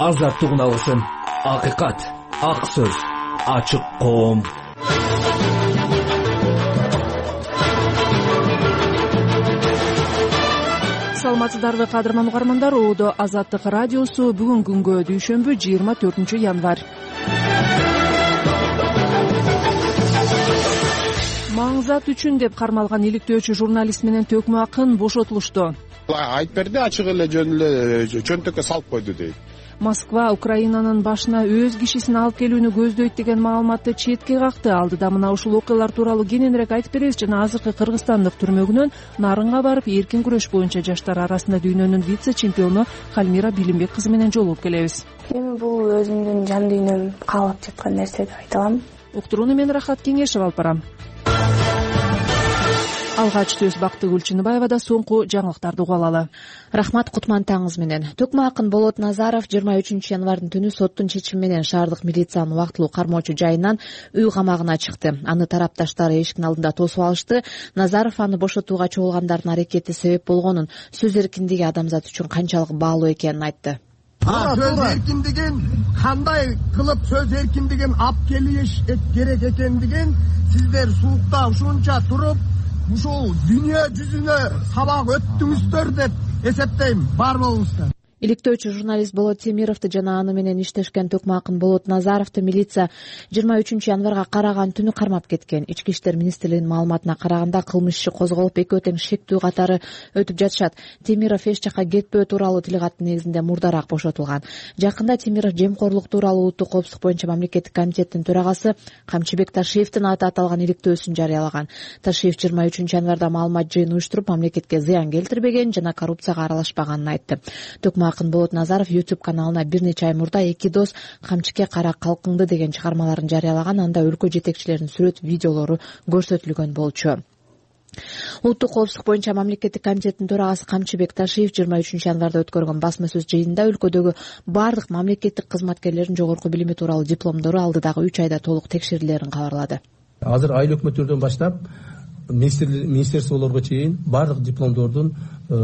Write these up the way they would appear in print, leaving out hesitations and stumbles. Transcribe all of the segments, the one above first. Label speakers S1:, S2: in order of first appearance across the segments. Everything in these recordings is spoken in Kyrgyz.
S1: азаттык уналысын. Акыйкат, ак сөз, ачык коом.
S2: Саламатсыздарбы кадырман угармандар, Оодо Азаттык радиосу бүгүн күнгө дүйшөмбү 24 январь. Маңзат үчүн деп кармалган иликтөөчү журналист менен Төкмө Акын бошотулушту.
S3: Айтып берди, ачык эле жөн эле чөнтөккө салып койду дейт.
S2: Москва Украинанын башына өз кишисин алып келүүнү көздөйт деген маалыматты четке какты. Алдыда мына ушул окуялар тууралуу кененирээк айтып беребиз жана азыркы кыргызстандык түрмөгүнөн Нарынга барып эркин күрөш боюнча жаштар арасында дүйнөнүн вице-чемпиону Калмира Билимбек кызы менен жолугуп келебиз.
S4: Эми бул өзүмдүн жан дүйнөм каалап жаткан нерсе деп айта алам.
S2: Уктурууну мен Рахат Кеңешев алып барам. Алгач сөз Бактыгүл Чыныбаевада, соңку жаңылыктарды угуп алалы.
S5: Рахмат, кутман таңыңыз менен. Төкмө Акын Болот Назаров 23 январдын түнү соттун чечими менен шаардык милициянын убактылуу кармоочу жайынан үй камагына чыкты. Аны тарапташтары эшиктин алдында тосуп алышты. Назаров аны бошотууга чогулгандардын аракети себеп болгонун, сөз эркиндиги адамзат үчүн канчалык баалуу экенин айтты.
S6: Сөз эркиндигин кандай кылып сөз эркиндигин алып келиш керек экендигин сиздер суукта ушунча туруп ушул дүйнө жүзүнө сабак өттүңүздөр деп эсептейм. Бар болуңуздар.
S5: Иликтөөчү журналист Болот Темировду жана аны менен иштешкен Төкмө Акын Болот Назаровду милиция 23 январга караган түнү кармап кеткен. Ички иштер министрлигинин маалыматына караганда кылмыш иши козголуп, экөө тең шектүү катары өтүп жатышат. Темиров эч жакка кетпөө тууралуу тил каттын негизинде мурдараак бошотулган. Жакында Темиров жемкорлук тууралуу улуттук коопсуздук боюнча мамлекеттик комитеттин төрагасы Камчыбек Ташиевдин аты аталган иликтөөсүн жарыялаган. Ташиев 23 январда маалымат жыйын уюштуруп, мамлекетке зыян келтирбеген жана коррупцияга аралашпаганын айтты. Төкмө Акын Болот Назаров YouTube каналына бир нече ай мурда эки дос камчыкке кара калкыңды деген чыгармаларын жарыялаган. Анда өлкө жетекчилеринин сүрөт видеолору көрсөтүлгөн болчу. Улуттук коопсуздук боюнча мамлекеттик комитеттин төрагасы Камчыбек Ташиев 23 январда өткөргөн басма сөз жыйынында өлкөдөгү бардык мамлекеттик кызматкерлердин жогорку билими тууралуу дипломдору алдыдагы 3 айда толук текшерилерин кабарлады.
S7: Азыр айыл өкмөттөрдөн баштап министерстволорго чейин бардык дипломдордун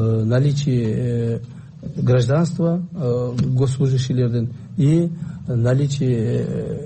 S7: наличие гражданства госслужащийлердин и наличие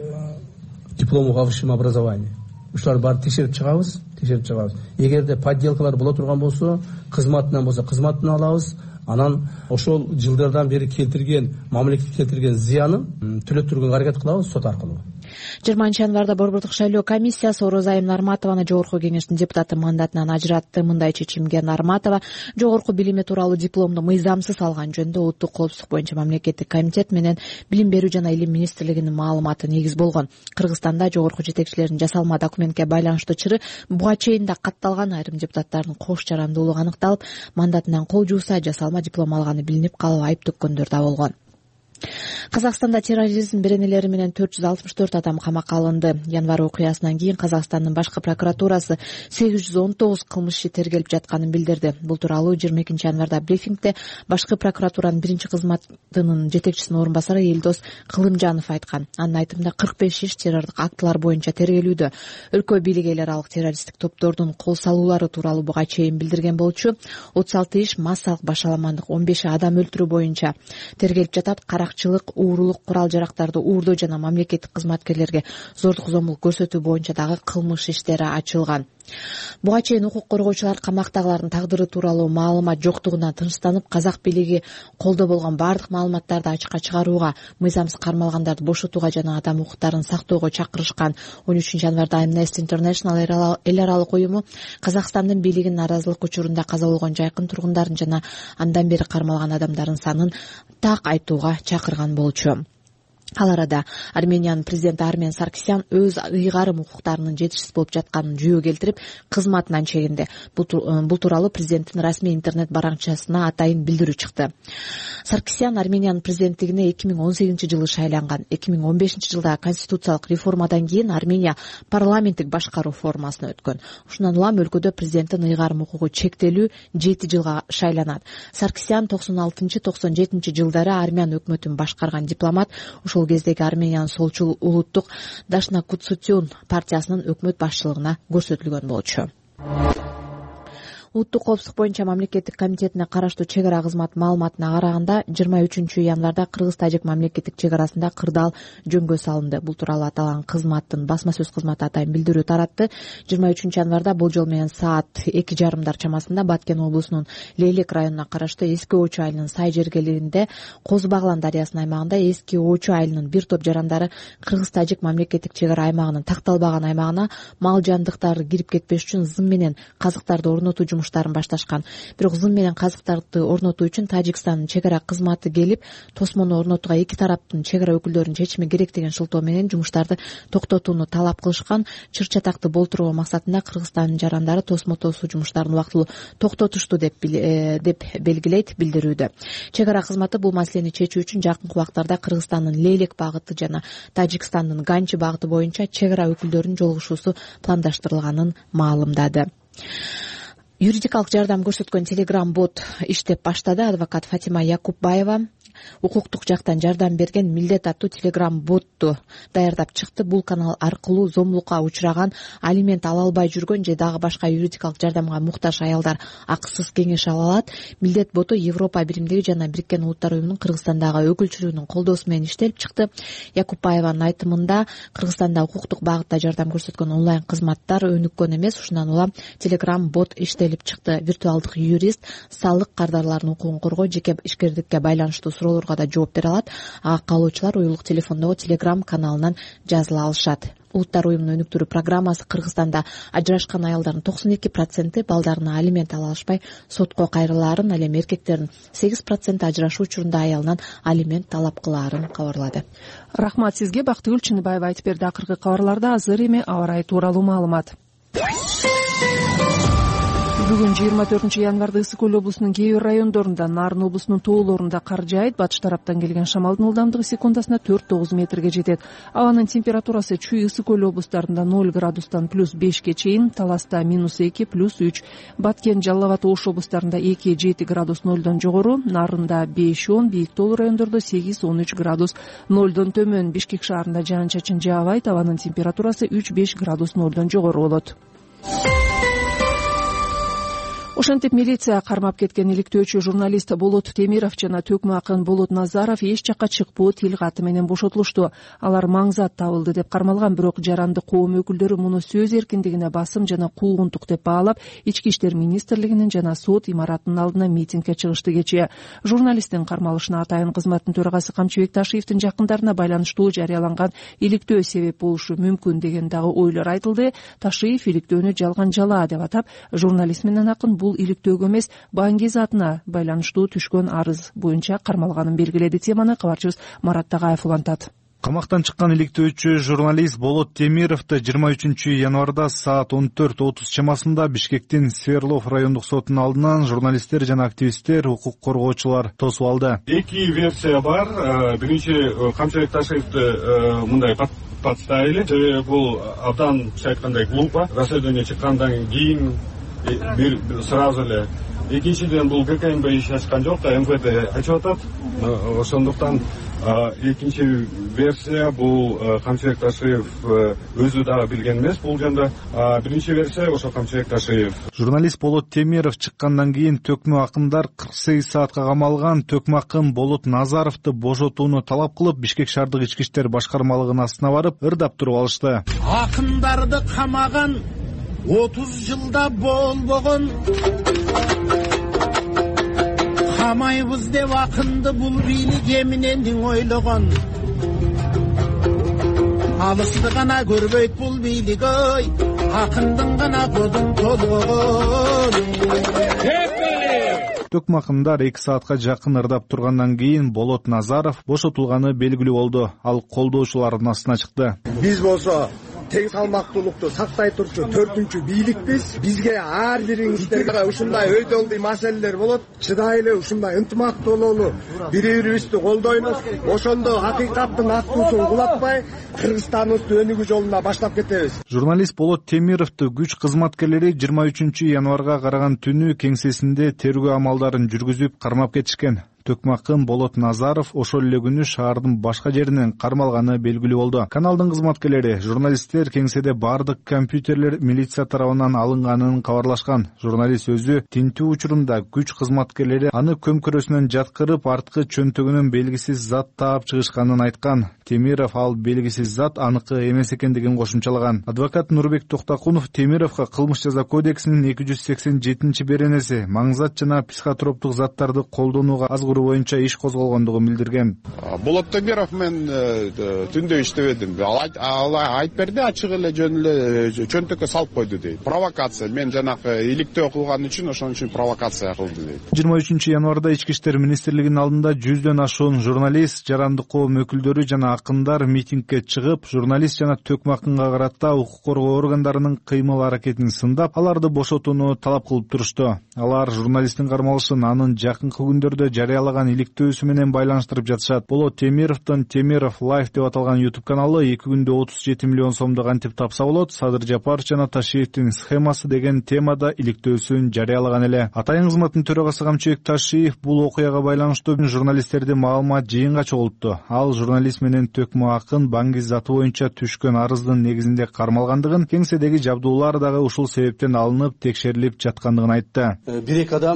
S7: диплому о высшем образовании. Ушуларды баарын текшерип чыгабыз. Эгерде подделкалар боло турган болсо, кызматынан болсо кызматын алабыз. Анан ошол жылдардан бери келтирген, мамлекетке келтирген зыянын төлөп турганга аракет кылабыз сот аркылуу.
S5: 20 январда Борбордук шайлоо комиссиясы Орозайым Нарматованы жогорку кеңештин депутаты мандатынан ажыратты. Мындай чечимге Нарматова жогорку билими тууралуу дипломду мыйзамсыз алган жөнүндө улуттук коопсуздук боюнча мамлекеттик комитет менен билим берүү жана илим министрлигинин маалыматы негиз болгон. Кыргызстанда жогорку жетекчилердин жасалма документке байланыштуу чыры буга чейин да катталган. Айрым депутаттардын кош жарандуулугу аныкталып, мандатынан кол жууса жасалма диплом алганы билинип калып айып төккөндөр да болгон. Казакстанда терроризм беренелери менен 464 адам камакка алынды. Январь окуясынан кийин Казакстандын башкы прокуратурасы 819 кылмыш иши тергелип жатканын билдирди. Бул тууралуу 22 январда брифингде башкы прокуратуранын биринчи кызматынын жетекчисинин орун басары Элдос Кылымжанов айткан. Анын айтымында 45 иш террордук актылар боюнча тергелүүдө. Өлкө бийлиги эл аралык террористтик топтордун кол салуулары тууралуу буга чейин билдирген болчу. 36 иш массалык башаламандык, 15 адам өлтүрүү боюнча тергелип жатат. Каракчылык, уурулук, курал жарактарды уурдоо жана мамлекеттик кызматкерлерге зордук зомбулук көрсөтүү боюнча дагы кылмыш иштери ачылган. Буга чейин укук коргоочулар камактагылардын тагдыры тууралуу маалымат жоктугунан тынчтанып, казак бийлиги колдо болгон бардык маалыматтарды ачыкка чыгарууга, мыйзамсыз кармалгандарды бошотууга жана адам укуктарын сактоого чакырышкан. 13 январда Amnesty International эл аралык уюму Казакстандын бийлигинин наразылык учурунда каза болгон жайкын тургундардын жана андан бери кармалган адамдардын санын так айтууга чакырган болчу. Ал арада Армениянын президенти Армен Саркисян өз ыйгарым укуктарынын жетишсиз болуп жатканын жүйө келтирип, кызматынан чегинди. Бул тууралуу президенттин расмий интернет баракчасына атайын билдирүү чыкты. Саркисян Армениянын президенттигине 2018 жылы шайланган. 2015 жылда конституциялык реформадан кийин Армения парламенттик башкаруу формасына өткөн. Ушундан улам өлкөдө президенттин ыйгарым укугу чектелүү 7 жылга шайланат. Саркисян 96-97 жылдары Армян өкмөтүн башкарган дипломат. Ушул кездеги Армениянын солчул улуттук Дашна Куцутюн партиясынын өкмөт башчылыгына көрсөтүлгөн болчу. Улуттук коопсуздук боюнча мамлекеттик комитетине караштуу чек ара кызматы маалыматына караганда 23-январда Кыргыз-Тажик мамлекеттик чек арасында кырдаал жөнгө салынды. Бул тууралуу аталган кызматтын басма сөз кызматы атайын билдирүү таратты. 23-январда болжол менен саат 2:30 чамасында Баткен облусунун Лейлек районуна караштуу Эски Очу айылынын Сай жергелеринде Козу Баглан дарыясынын аймагында Эски Очу айылынын бир топ жарандары Кыргыз-Тажик мамлекеттик чек ара аймагынын такталбаган аймагына мал жандыктары кирип кетпеш үчүн зым менен казыктарды орнотуу жумуштарын башташкан. Бирок зым менен казыктарды орнотуу үчүн Тажикстандын чек ара кызматы келип, тосмону орнотууга эки тараптын чек ара өкүлдөрүнүн чечими керек деген шылтоо менен жумуштарды токтотууну талап кылышкан. Чыр чатакты болтуруу максатында Кыргызстандын жарандары тосмо тосуу жумуштарын убактылуу токтотушту деп белгилейт билдирүүдө. Чек ара кызматы бул маселени чечүү үчүн жакынкы убактарда Кыргызстандын Лейлек багыты жана Тажикстандын Ганчи багыты боюнча чек ара өкүлдөрүнүн жолугушуусу пландаштырылганын маалымдады. Юридикалык жардам көрсөткөн Telegram бот иштеп баштады. Адвокат Фатима Якупбаева укуктук жактан жардам берген милдет аттуу Telegram ботту даярдап чыкты. Бул канал аркылуу зомбулукка учураган, алимент ала албай жүргөн же дагы башка юридикалык жардамга муктаж аялдар акысыз кеңеш ала алат. Милдет боту Европа биримдиги жана Бириккен Улуттар уюмунун Кыргызстандагы өкүлчүлүгүнүн колдоосу менен иштелип чыкты. Якупбаеванын айтымында Кыргызстанда укуктук багытта жардам көрсөткөн онлайн кызматтар өнүккөн эмес, ушундан улам Telegram бот иштелип чыкты. Виртуалдык юрист салык кардарларынын укугун коргоо, жеке ишкердикке байланыштуу суроолорго да жооп бере алат. Ага каалоочулар уюлдук телефондогу Telegram каналынан жазыла алышат. Улуттар уюмунун өнүктүрүү программасы Кыргызстанда ажырашкан аялдардын 92% балдарына алимент ала алышпай сотко кайрылаарын, ал эми эркектердин 8% ажырашуу учурунда аялынан алимент талап кылаарын кабарлады.
S2: Рахмат сизге. Бактыгүл Чыныбаева айтып берди. Акыркы кабарларда азыр эми аба ырайы тууралуу маалымат. Бүгүн 24-январда Ысык Көл облусунун кээ бир райондорунда, Нарын облусунун тоолорунда кар жаайт. Батыш тараптан келген шамалдын ылдамдыгы секундасына 4-9 метрге жетет. Абанын температурасы Чүй, Ысык Көл облустарында 0 градустан +5ке чейин, Таласта -2 +3, Баткен, Жалал Абад, Ош облустарында 2-7 градус 0дон жогору, Нарында 5-10, бийик тоолуу райондордо 8-13 градус 0дон төмөн. Бишкек шаарында жаан-чачын жаабайт. Абанын температурасы 3-5 градус 0дон жогору болот. Ошентип милиция кармап кеткен иликтөөчү журналист Болот Темиров жана төкмө акын Болот Назаров эч жакка чыкпоо тил каты менен бошотулушту. Алар маңзат табылды деп кармалган, бирок жаранды коом өкүлдөрү муну сөз эркиндигине басым жана куугунтук деп баалап, Ички иштер министрлигинин жана сот имаратынын алдына митингге чыгышты. Кечээ журналисттин кармалышына атайын кызматтын төрагасы Камчыбек Ташиевдин жакындарына байланыштуу жарыяланган иликтөө себеп болушу мүмкүн деген дагы ойлор айтылды. Ташиев иликтөөнү жалган жала деп атап, журналист менен акын бул иликтөөгө эмес, Баңгиз атына байланыштуу түшкөн арыз боюнча кармалганын белгиледи. Теманы кабарчыбыз Марат Тагаев улантат.
S8: Камактан чыккан иликтөөчү журналист Болот Темировду 23-январда саат 14:30 чамасында Бишкектин Сверлов райондук сотунун алдынан журналисттер жана активисттер, укук коргоочулар тосуп алды.
S3: Эки версия бар. Биринчи Камчыбек Ташиевди мындай подставили. Бул абдан айткандай глупо. Расследование чыккандан кийин сразу эле. Экинчиден бул ГКМБ иш ачкан жок да, МВД ачып атат. Ошондуктан экинчи версия бул Камчыбек Ташиев өзү дагы билген эмес бул жөнүндө. Биринчи версия ошо Камчыбек Ташиев.
S8: Журналист Болот Темиров чыккандан кийин төкмө акындар 48 саатка камалган. Төкмө акын Болот Назаровду бошотууну талап кылып, Бишкек шаардык ички иштер башкармалыгынын астына барып, ырдап туруп алышты.
S6: Акындарды камаган 30 жылда болбогон, камайбыз деп акынды бул бийлик эмнени ойлогон. Алысты гана көрбөйт бул бийлик, ой, акындын гана кодун толгон.
S8: Төкмө акындар 2 саатка жакын ырдап тургандан кийин Болот Назаров бошотулганы белгилүү болду. Ал колдоочулардын астына чыкты.
S6: Биз болсо тең салмактуулукту сактай турчу 4-чү бийликпиз. Бизге ар бириңиздерге ушундай өйдөлдүү маселелер болот. Чыдай эле ушундай ынтымактуу бололу. Бири-бирибизди колдойбуз. Ошондо акыйкаттын аттуусун кулатпай, Кыргызстаныбызды өнүгүү жолуна баштап кетебиз.
S8: Журналист Болот Темировду күч кызматкерлери 23-январга караган түнү кеңсесинде тергөө амалдарын жүргүзүп кармап кетишкен. Төкмакын Болот Назаров ошол эле күнү шаардын башка жеринен кармалганы белгилүү болду. Каналдын кызматкерлери журналисттер кеңседе бардык компьютерлер милиция тарабынан алынганын кабарлашкан. Журналист өзү тинтүү учурунда күч кызматкерлери аны көмкөрөсүнөн жаткырып, арткы чөнтөгүнөн белгисиз зат таап чыгышканын айткан. Темиров ал белгисиз зат аныкы эмес экендигин кошумчалаган. Адвокат Нурбек Токтокунов Темировго кылмыш жаза кодексинин 287-беренеси маңзат жана психотроптук заттарды колдонууга азгыруу боюнча иш козголгондугун билдирген.
S9: Болот Темиров мен түндө иштебедим. Ал айтып берди, ачык эле жөн эле чөнтөккө салып койду дейт. Провокация. Мен жанагы иликтөө кылган үчүн ошон үчүн провокация кылды дейт. 23-январда Ички иштер министрлигинин алдында 100дөн ашуун журналист, жарандык коом өкүлдөрү жана акындар митингге чыгып, журналист жана Төкмакынга карата укук коргоо органдарынын кыймыл-аракетин сындап, аларды бошотууну талап кылып турушту. Алар журналисттин кармалышын анын жакынкы күндөрдө жарыялаган иликтөөсү менен байланыштырып жатышат. Болот Темировдун Темиров Live деп аталган YouTube каналы 2 күндө 37 миллион сомду кантип тапса болот, Садыр Жапаров жана Ташиевдин схемасы деген темада иликтөөсүн жарыялаган эле. Атайын кызматтын төрагасы Камчыбек Ташиев бул окуяга байланыштуу журналисттерди маалымат жыйынга чогултту. Ал журналист менен Төкмакын Баңгиз заты боюнча түшкөн арыздын негизинде кармалгандыгын, кеңседеги жабдуулар дагы ушул себептен алынып, текшерилип жаткандыгын айтты.
S10: Бир-эки адам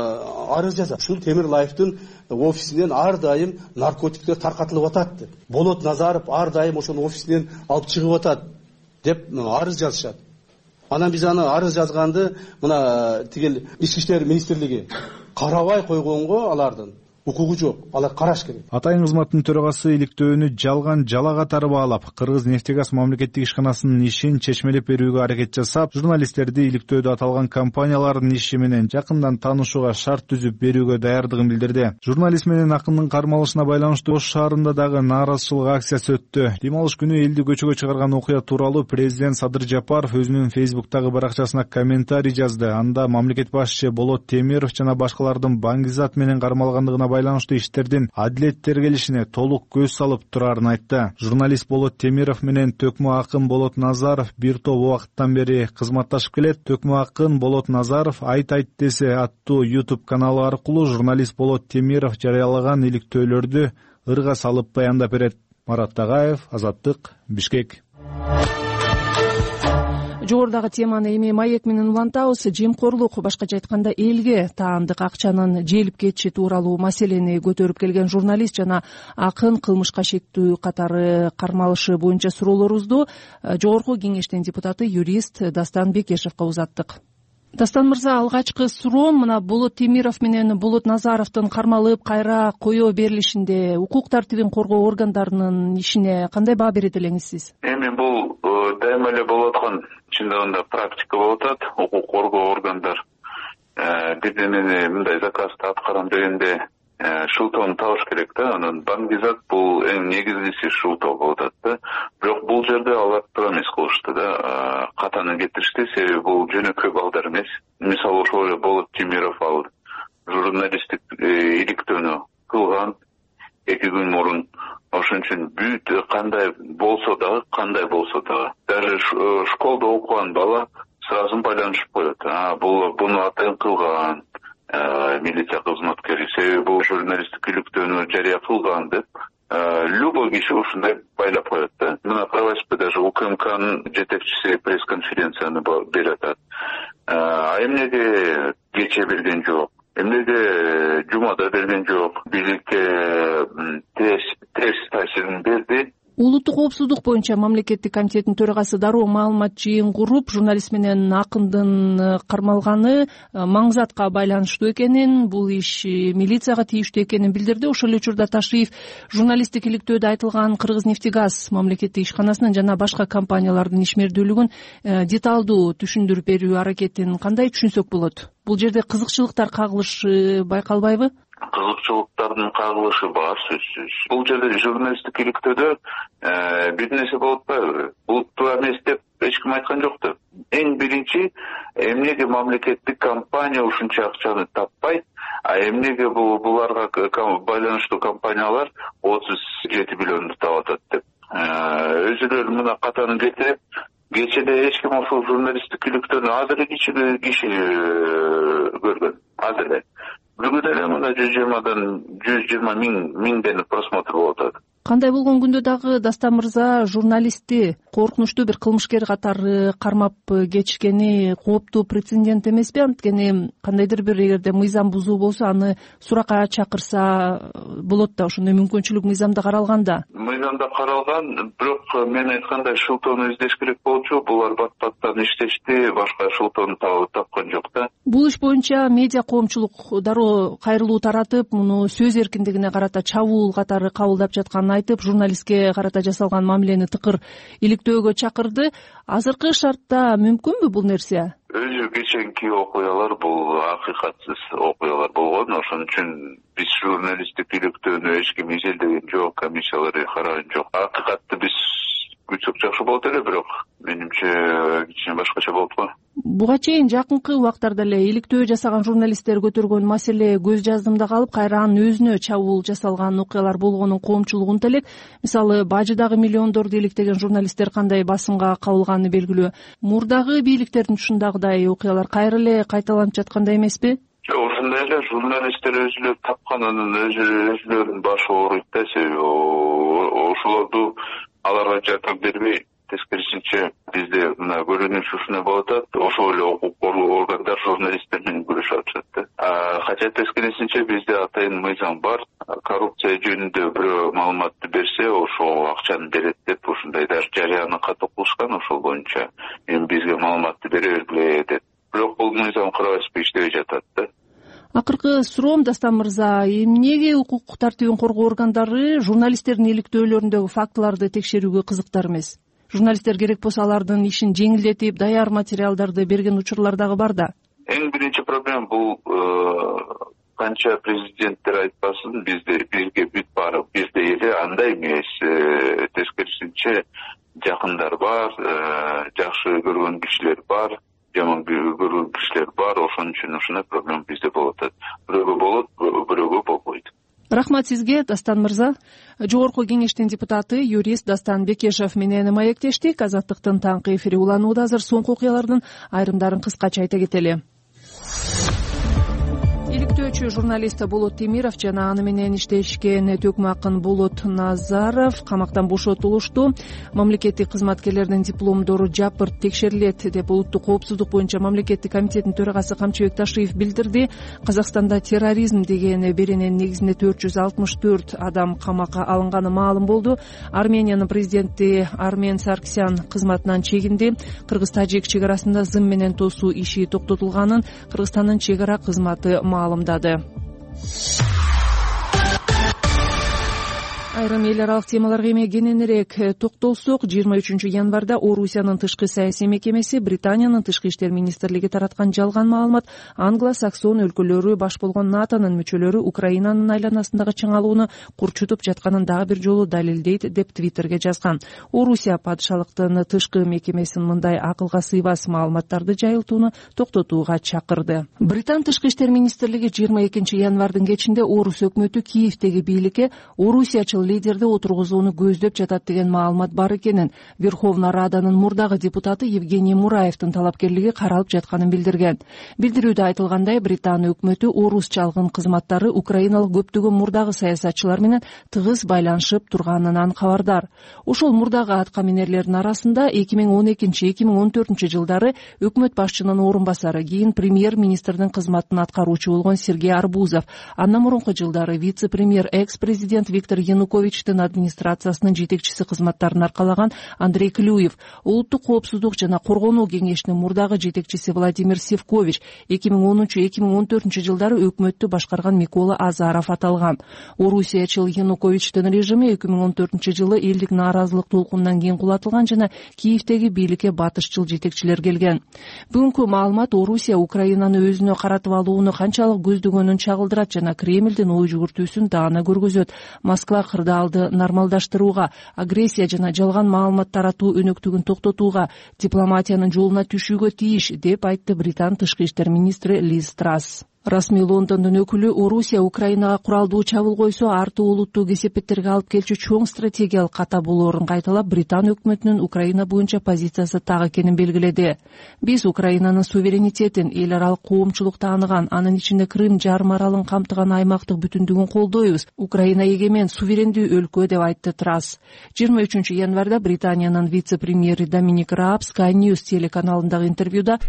S10: арыз жазат. Ушул Темир Лайфтын офисинен ар дайым наркотиктер таркатылып атат деп. Болот Назаров ар дайым ошонун офисинен алып чыгып атат деп арыз жазышат. Анан биз аны арыз жазганды мына тигил Ички иштер министрлиги карабай койгонго алардын укугу жок. Алар караш керек.
S8: Атайын кызматтын төрагасы иликтөөнү жалган жала катары баалап, Кыргыз нефтегаз мамлекеттик ишканасынын ишин чечмелеп берүүгө аракет жасап, журналисттерди иликтөөдө аталган компаниялардын иши менен жакындан таанышууга шарт түзүп берүүгө даярдыгын билдирди. Журналист менен акындын кармалышына байланыштуу Ош шаарында дагы нааразычылык акциясы өттү. Дем алыш күнү элди көчөгө чыгарган окуя тууралуу президент Садыр Жапаров өзүнүн Facebook'тагы баракчасына комментарий жазды. Анда мамлекет башчы Болот Темиров жана башкалардын Баңгизат менен кармалгандыгына байланыштуу иштердин адилет тергелишине толук көз салып турарын айтты. Журналист Болот Темиров менен Төкмакын Болот Назаров бир топ убакыттан бери кызматташып келет. Төкмакын Болот Назаров Айт десе аттуу YouTube каналы аркылуу журналист Болот Темиров жарыялаган иликтөөлөрдү ырга салып баяндап берет. Марат Тагаев, Азаттык, Бишкек.
S2: Жогорудагы теманы эми маек менен улантабыз. Жемкорлук, башкача айтканда элге таандык акчанын желип кетиши тууралуу маселени көтөрүп келген журналист жана акын кылмышка шектүү катары кармалышы боюнча суроолорубузду Жогорку кеңештин депутаты юрист Дастан Бекешевге узаттык. Дастан мырза, алгачкы суроом мына Болот Темиров менен Болот Назаровдун кармалып кайра коё берилишинде укук тартибин коргоо органдарынын ишине кандай баа берет элеңиз сиз?
S11: Эми бул дайыма эле болуп аткан чындыгында практика болуп атат. Укук коргоо органдар бирдемени мындай заказды аткарам дегенде шылтоону табыш керек да. Анан Баңгизат бул эң негизгиси шылтоо болуп атат да. Бирок бул жерде алар туура эмес кылышты да. Катаны кетиришти, себеби бул жөнөкөй балдар эмес. Мисалы ошол эле Болот Темиров ал журналисттик иликтөөнү кылган 2 күн мурун. Ошон үчүн бүт кандай болсо дагы даже школда окуган бала сразу байланышып коет. Буну атайын кылган милиция кызматкери, себеби бул журналисттик иликтөөнү жарыя кылган деп любой киши ушундай байлап коет да. Мына карабайсызбы, даже УКМКнын жетекчиси пресс-конференцияны берип атат. Эмнеге кече берген жок? Эмнеге жумада берген жок? Бийликке терс таасирин берди.
S2: Улуттук коопсуздук боюнча мамлекеттик комитеттин төрагасы дароо маалымат жыйын куруп, журналист менен акындын кармалганы маңзатка байланыштуу экенин, бул иш милицияга тийиштүү экенин билдирди. Ошол эле учурда Ташиев журналисттик иликтөөдө айтылган Кыргыз нефтегаз мамлекеттик ишканасынын жана башка компаниялардын ишмердүүлүгүн деталдуу түшүндүрүп берүү аракетин кандай түшүнсөк болот? Бул жерде кызыкчылыктар кагылышы байкалбайбы?
S11: Кызыкчылыктардын кагылышы бар, сөзсүз. Бул жерде журналисттик иликтөөдө бир нерсе болуп атпайбы? Бул туура эмес деп эч ким айткан жок да. Эң биринчи, эмнеге мамлекеттик компания ушунча акчаны таппайт, эмнеге буларга байланыштуу компаниялар 37 миллионду таап атат деп. Өзүлөрү мына катаны кетирип, кечеде эч ким ошол журналисттик иликтөөнү азыр эле киши көргөн. Азыр эле. Бүгүн эле мында 120 миңден просмотр болуп атат.
S2: Кандай болгон күндө дагы Дастан мырза журналистти коркунучтуу бир кылмышкер катары кармап кетишкени кооптуу прецедент эмеспи? Анткени кандайдыр бир эгерде мыйзам бузуу болсо аны суракка чакырса болот да, ошондой мүмкүнчүлүк мыйзамда каралган
S11: Мыйзамда каралган, бирок мен айткандай шылтоону издеш керек болчу. Булар бат-баттан иштешти, башка шылтоону тапкан жок да.
S2: Бул иш боюнча медиа коомчулук дароо кайрылуу таратып, муну сөз эркиндигине карата чабуул катары кабылдап жатканын айтып, журналистке карата жасалган мамилени тыкыр иликтөөгө чакырды. Азыркы шартта мүмкүнбү бул нерсе?
S11: Өзү кеченки окуялар бул акыйкатсыз окуялар болгон. Ошон үчүн биз журналисттик иликтөөнү эч ким изилдеген жок, комиссиялар караган жок. Акыйкатты биз күтсөк жакшы болот эле, бирок менимче кичине башкача болот го.
S2: Буга чейин жакынкы убактарда эле иликтөө жасаган журналисттер көтөргөн маселе көз жаздымда калып, кайра анын өзүнө чабуул жасалган окуялар болгонун коомчулугунта элек. Мисалы, Бажыдагы миллиондорду иликтеген журналисттер кандай басымга кабылганы белгилүү. Мурдагы бийликтердин ушундагыдай окуялар кайра эле кайталанып жаткандай эмеспи?
S11: Ошондой эле журналисттер өзүлөрү тапканын өзүлөрүнүн башы ооруйт да, себеби ошолорду аларга жардам бербей, тескерисинче бизде мына көрүнүш ушуна болуп атат. Ошол эле укук коргоо органдар журналисттер менен күрөшүп атышат да. Хотя тескерисинче бизде атайын мыйзам бар. Коррупция жөнүндө бирөө маалыматты берсе, ошол акчаны берет деп ушундай даже жарыяны катуу кылышкан. Ошол боюнча эми бизге маалыматты бере бергиле деп. Бирок бул мыйзам кыргызбай иштебей жатат да.
S2: Акыркы суроом Дастан мырза, эмнеге укук тартибин коргоо органдары журналисттердин иликтөөлөрүндөгү фактыларды текшерүүгө кызыктар эмес? Журналисттер керек болсо алардын ишин жеңилдетип, даяр материалдарды берген учурлар дагы бар да.
S11: Эң биринчи проблема бул канча президенттер айтпасын, бизге бүт баары бирдей эле, андай эмес. Тескерисинче жакындар бар, жакшы көргөн кишилер бар, жаман көргөн кишилер бар. Ошон үчүн ушундай проблема бизде болуп атат. Бирөөгө болот, бирөөгө болбойт.
S2: Рахмат сизге, Дастан мырза. Жогорку кеңештин депутаты, юрист Дастан Бекешев менен маектештик. Азаттыктын таңкы эфири уланууда. Азыр соңку окуялардын айрымдарын кыскача айта кетели. Иликтөөчү журналист Болот Темиров жана аны менен иштешкен Төкмө Акын Болот Назаров камактан бошотулушту. Мамлекеттик кызматкерлердин дипломдору жапырт текшерилет деп улуттук коопсуздук боюнча мамлекеттик комитеттин төрагасы Камчыбек Ташиев билдирди. Казакстанда терроризм деген берененин негизинде 464 адам камакка алынганы маалым болду. Армениянын президенти Армен Саркисян кызматынан чегинди. Кыргыз-Тажик чек арасында зым менен тосуу иши токтотулганын Кыргызстандын чек ара кызматы маалымдады. Айрым эл аралык темаларга эми кененирээк токтолсок, 23 январда Орусиянын тышкы саясий мекемеси Британиянын тышкы иштер министрлиги тараткан жалган маалымат англо-саксон өлкөлөрү баш болгон НАТОнун мүчөлөрү Украинанын айланасындагы чыңалууну курчутуп жатканын дагы бир жолу далилдейт деп Твиттерге жазган. Орусия падышалыктын тышкы мекемесин мындай акылга сыйбас маалыматтарды жайылтууну токтотууга чакырды. Британ тышкы иштер министрлиги 22 январдын кечинде Орус өкмөтү Киевдеги бийликке Орусиячыл лидерди отургузууну көздөп жатат деген маалымат бар экенин, Верховная Раданын мурдагы депутаты Евгений Мураевдин талапкерлиги каралып жатканын билдирген. Билдирүүдө айтылгандай, Британ өкмөтү Орус чалгын кызматтары украиналык көптөгөн мурдагы саясатчылар менен тыгыз байланышып турганынан кабардар. Ошол мурдагы аткаминерлердин арасында 2012-2014 жылдары өкмөт башчынын орун басары, кийин премьер-министрдин кызматын аткаруучу болгон Сергей Арбузов, андан мурунку жылдары вице-премьер экс-президент Виктор Януковичтин администрациясынын жетекчиси кызматтарын аркалаган Андрей Клюев, улуттук коопсуздук жана коргонуу кеңешинин мурдагы жетекчиси Владимир Севкович, 2013-2014 жылдары өкмөттү башкарган Микола Азаров аталган. Орусиячыл Януковичтин режими 2014 жылы элдик нааразылык толкунунан кийин кулатылган жана Киевдеги бийликке батышчыл жетекчилер келген. Бүгүнкү маалымат Орусия Украинаны өзүнө каратып алууну канчалык көздөгөнүн чагылдырат жана Кремлдин ой жүгүртүүсүн даана көргөзөт. Москва кырдаалды нормалдаштырууга, агрессия жана жалган маалымат таратуу өнөктүгүн токтотууга, дипломатиянын жолуна түшүүгө тийиш деп айтты Британ тышкы иштер министри Лиз Трасс. Расмий Лондондун өкүлү Орусия Украинага куралдуу чабуул койсо артуу улуттуу кесепеттерге алып келчү чоң стратегиялык ката болоорун кайталап, Британ өкмөтүнүн Украина боюнча позициясы так экенин белгиледи. Биз Украинанын суверенитетин, эл аралык коомчулук тааныган, анын ичинде Крым жарым аралын камтыган аймактык бүтүндүгүн колдойбуз. Украина эгемен, суверендүү өлкө деп айтты Трасс. 23 январда Британиянын вице-премьери Доминик Рааб Sky News телеканалындагы интервьюда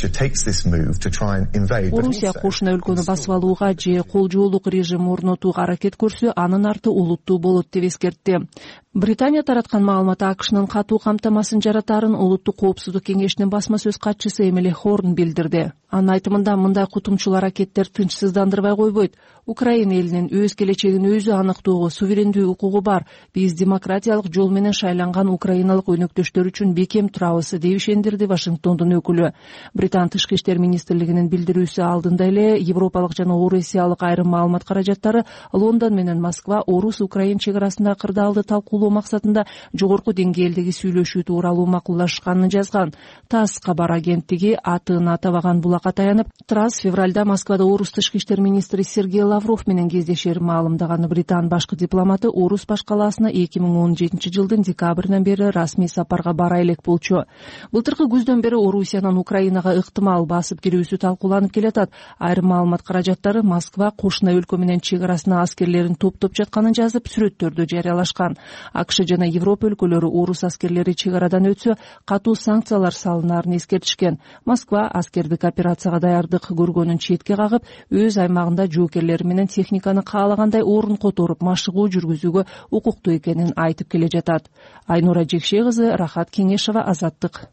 S2: Орусия кошуна өлкөнү басып алууга же колжоолук режим орнотууга аракет көрсө, анын арты улуттуу болот деп эскертти. Британия тараткан маалымат АКШнын катуу камтамасын жаратаарын Улуттук коопсуздук кеңешинин басма сөз катчысы Эмили Хорн билдирди. Анын айтымында мындай кутумчул аракеттер тынчсыздандырбай койбойт. Украина элинин өз келечегин өзү аныктоого суверендүү укугу бар. Биз демократиялык жол менен шайланган украиналык өнөктөштөр үчүн бекем турабыз, деп ишендирди Вашингтондун өкүлү. Британ тышкы иштер министрлигинин билдирүүсү алдында эле европалык жана Орусиялык айрым маалымат каражаттары Лондон менен Москва Орус-Украин чек арасындагы кырдаалды талкуулоо максатында жогорку деңгээлдеги сүйлөшүү тууралуу макулдашканын жазган. ТАСС кабар агенттиги атын атабаган булакка таянып, Трасс февралда Москвада Орус тышкы иштер министри Сергей Лавров менен кездешерин маалымдаган. Британ башкы дипломаты Орус баш калаасына 2017 жылдын декабрынан бери расмий сапарга бара элек болчу. Былтыркы күздөн бери Орусиянын Украинага ыктымал басып кирүүсү талкууланып келатат. Айрым маалымат каражаттары Москва кошуна өлкө менен чек арасына аскерлерин топтоп жатканын жазып, сүрөттөрдү жарыялашкан. АКШ жана Европа өлкөлөрү Орус аскерлери чек арадан өтсө, катуу санкциялар салынаарын эскертишкен. Москва аскердик операцияга даярдык көргөнүн четке кагып, өз аймагында жоокерлери менен техниканы каалагандай орун которуп, машыгуу жүргүзүүгө укуктуу экенин айтып келе жатат. Айнура Жекше кызы, Рахат Кеңешова, Азаттык.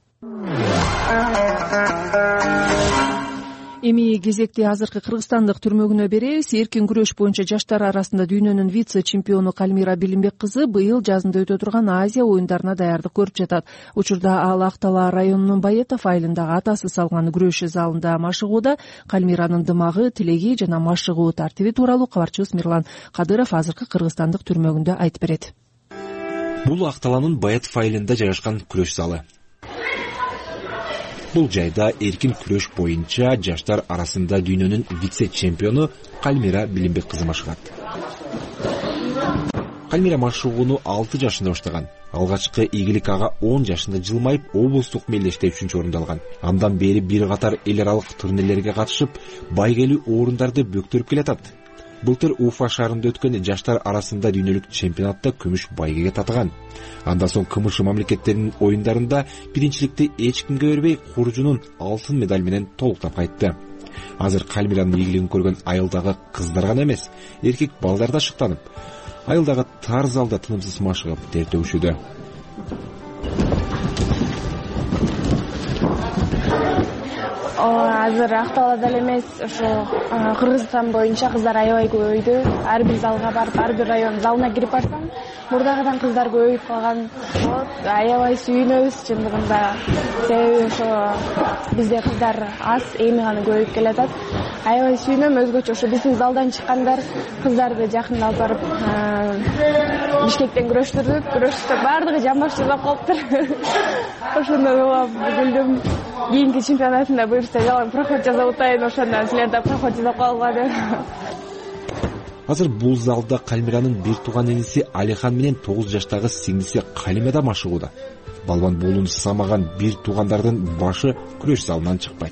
S2: Эми кезекти азыркы кыргызстандык түрмөгүнө беребиз. Эркин күрөш боюнча жаштар арасында дүйнөнүн вице-чемпиону Кальмира Билимбек кызы быйыл жазында өтө турган Азия оюндарына даярдык көрүп жатат. Учурда ал Актала районунун Баетов айылындагы атасы салган күрөш залында машыгууда. Кальмиранын дымагы, тилеги жана машыгуу тартиби тууралуу кабарчыбыз Мирлан Кадыров азыркы кыргызстандык түрмөгүндө айтып берет.
S12: Бул Акталанын Баетов айылында жайгашкан күрөш залы. Бул жайда эркин күрөш боюнча жаштар арасында дүйнөнүн вице-чемпиону Кальмира Билимбек кызы машыгат. Кальмира машыгууну 6 жашында баштаган. Алгачкы ийгилик ага 10 жашында жылмайып облустук мелдеште 3-чү орунду алган. Андан бери бир катар эл аралык турнирлерге катышып, байгелүү орундарды бөктөрүп келатат. Былтыр Уфа шаарында өткөн жаштар арасында дүйнөлүк чемпионатта күмүш байгеге татыган. Андан соң КМШ мамлекеттеринин оюндарында биринчиликти эч кимге бербей, куржунун алтын медаль менен толуктап кайтты. Азыр Кальмиранын ийгилигин көргөн айылдагы кыздар гана эмес, эркек балдар да шыктанып, айылдагы тар залда тынымсыз машыгып тер төгүшүүдө.
S4: Азыр Акталада эле эмес, ошо Кыргызстан боюнча кыздар аябай көбөйдү. Ар бир залга барып, ар бир район залына кирип барсам, мурдагыдан кыздар көбөйүп калган. Аябай сүйүнөбүз чындыгында. Себеби ошо бизде кыздар аз, эми гана көбөйүп келатат. Аябай сүйүнөм, өзгөчө ошо биздин залдан чыккандар кыздарды жакында алып барып Бишкектен күрөштүрдүк. Күрөштүк, бардыгы жамбаш жасап калыптыр. Ошондон улам күлдүм. Кийинки чемпионатында буюрса жалаң проход жасап атайын, ошондон силерде проход жасап калгыла деп.
S12: Азыр бул залда Кальмиранын бир тууган иниси Алихан менен 9 жаштагы сиңдиси Калима да машыгууда. Балбан болууну самаган бир туугандардын башы күрөш залынан чыкпайт.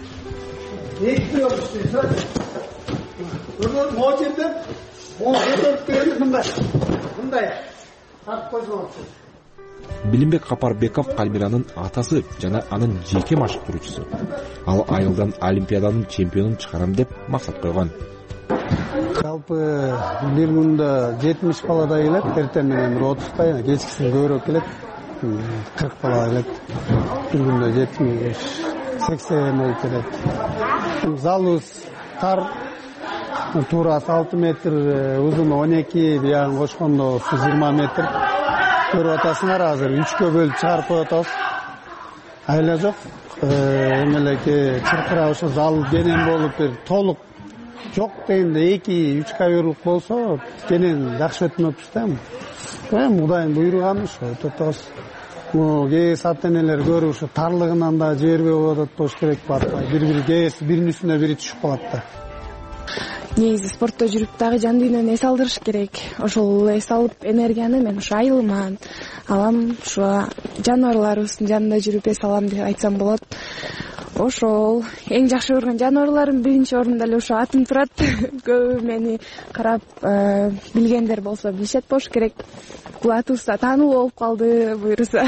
S12: Билимбек Капарбеков Кальмиранын атасы жана анын жеке машыктыруучусу. Ал айылдан Олимпиаданын чемпионун чыгарам деп максат койгон.
S13: Жалпы бир күндө 70 баладай келет, эртең менен 30-тай, кечкисин көбүрөөк келет. 40 бала келет. Бир күндө 70-80 болуп келет. Залыбыз тар, туурасы 6 метр, узуну 12, биягын кошкондо 20 метр. Көрүп атасыңар, азыр 3кө бөлүп чыгарып коюп атабыз. Айла жок. Эмелеке чыркырап ошо зал кенен болуп бир толук жок дегенде 2-3 коверлук болсо, кенен жакшы өтүп атабыз да. Кудайдын буйруганы ошо өтүп атабыз. Кээ сатенелер көрүп ошо тарлыгынан да жибербей коюп атат болуш керек. Бири кээси биринин үстүнө бири түшүп калат да.
S4: негизи спортто жүрүп дагы жан дүйнөнү эс алдырыш керек. Ошол эс алып энергияны мен ушу айылыма алам, ушу жаныбарларыбыздын жанында жүрүп эс алам деп айтсам болот. Ошол эң жакшы көргөн жаныбарларым биринчи орунда эле ошо атым турат. Көбү мени карап билгендер болсо билишет болуш керек. Бул атыбыз да таануу болуп калды буюрса.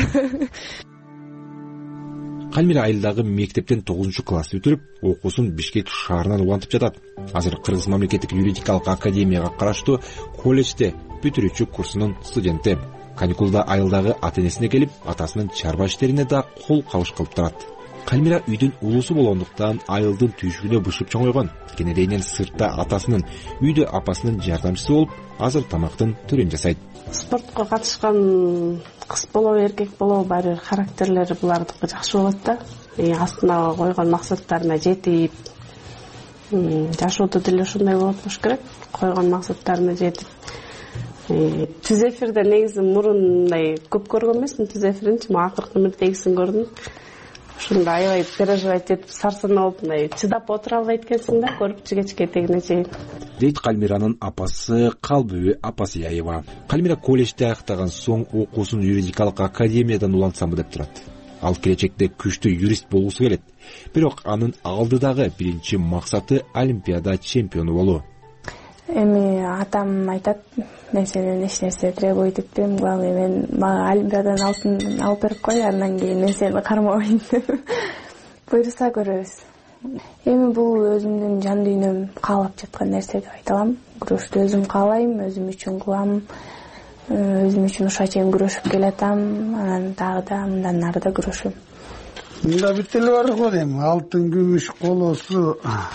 S12: Кальмира айылдагы мектептен 9-классты бүтүрүп, окуусун Бишкек шаарынан улантып жатат. Азыр Кыргыз мамлекеттик юридикалык академияга караштуу колледжде бүтүрүүчү курсунун студенти. Каникулда айылдагы ата-энесине келип, атасынын чарба иштерине да кол кабыш кылып турат. Кальмира үйдүн улуусу болгондуктан айылдын түйшүгүнө бышып чоңойгон. Кенедейинен сыртта атасынын, үйдө апасынын жардамчысы болуп, азыр тамактын түрүн жасайт.
S14: Спортко катышкан кыз болобу, эркек болобу, баары бир характерлери булардыкы жакшы болот да. Астына койгон максаттарына жетип, жашоодо деле ошондой болуш керек. Койгон максаттарына жетип. Түз эфирде негизи мурун мындай көп көргөн эмесмин, түз эфиринчи акыркы мирдегисин көрдүм. Ушунда аябай переживать этип, сарсанып, мындай чыдап отура албай эткенсиң да, көрүп кечке тегине чейин.
S12: Дейт Кальмиранын апасы Калбүбү Апасыяева. Кальмира колледжди аяктаган соң окуусун юридикалык академиядан улантсамбы деп турат. Ал келечекте күчтүү юрист болгусу келет. Бирок анын алдыдагы биринчи максаты Олимпиада чемпиону болуу.
S4: Эми атам айтат, мен сенен эч нерсе требовать этпейм, главное мен мага Олимпиададан алтын алып берип кой, андан кийин мен сени кармабайм. Буйруса көрөбүз. Эми бул өзүмдүн жан дүйнөм каалап жаткан нерсе деп айта алам. Күрөштү өзүм каалайм, өзүм үчүн кылам. Өзүм үчүн ушуга чейин күрөшүп келатам, анан дагы да мындан нары да күрөшөм.
S13: Мында бүт эле бар го дейм, алтын, күмүш, колосу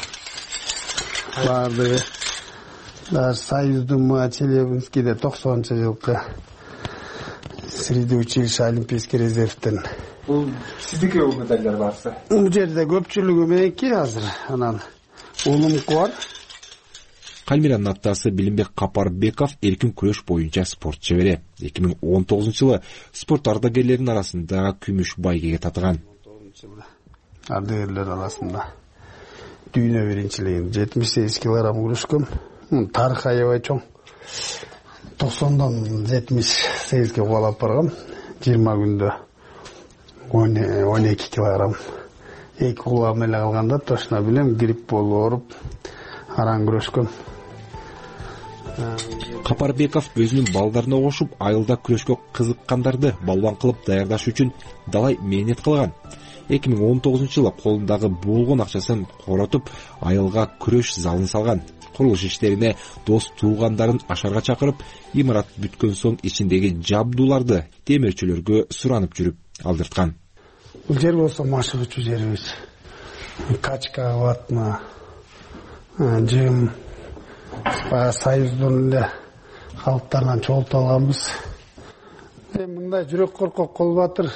S13: барды. Даже Союздун Челябинскийде 90-жылкы среди училища Олимпийский резервден.
S15: Бул сиздики бул медальдар барса?
S13: Бул жерде көпчүлүгү меники азыр, анан улумку бар.
S12: Кальмиранын атасы Билимбек Капарбеков эркин күрөш боюнча спорт чебери. 2019-жылы спорт ардагерлеринин арасында күмүш байгеге татыган.
S13: Ардагерлер арасында дүйнө биринчилигин 78 килограмм күрөшкөм. Тарых аябай чоң. 90-дан 78-ге кубалап баргам. 20 күндө 12 килограмм. 2 кулам эле калганда точно билем, грипп болуп ооруп, аран күрөшкөм.
S12: Капарбеков өзүнүн балдарына кошуп, айылда күрөшкө кызыккандарды балбан кылып даярдаш үчүн далай мээнет кылган. 2019-жылы колундагы болгон акчасын коротуп, айылга күрөш залын салган. Курулуш иштерине дос туугандарын ашарга чакырып, имарат бүткөн соң ичиндеги жабдууларды темирчилерге суранып жүрүп алдырткан.
S13: Бул жер болсо машыгычуу жерибиз. Качка ватма, жем, Союздун эле калыптарынан чогултуп алганбыз. Мындай жүрөк коркок Колбатыр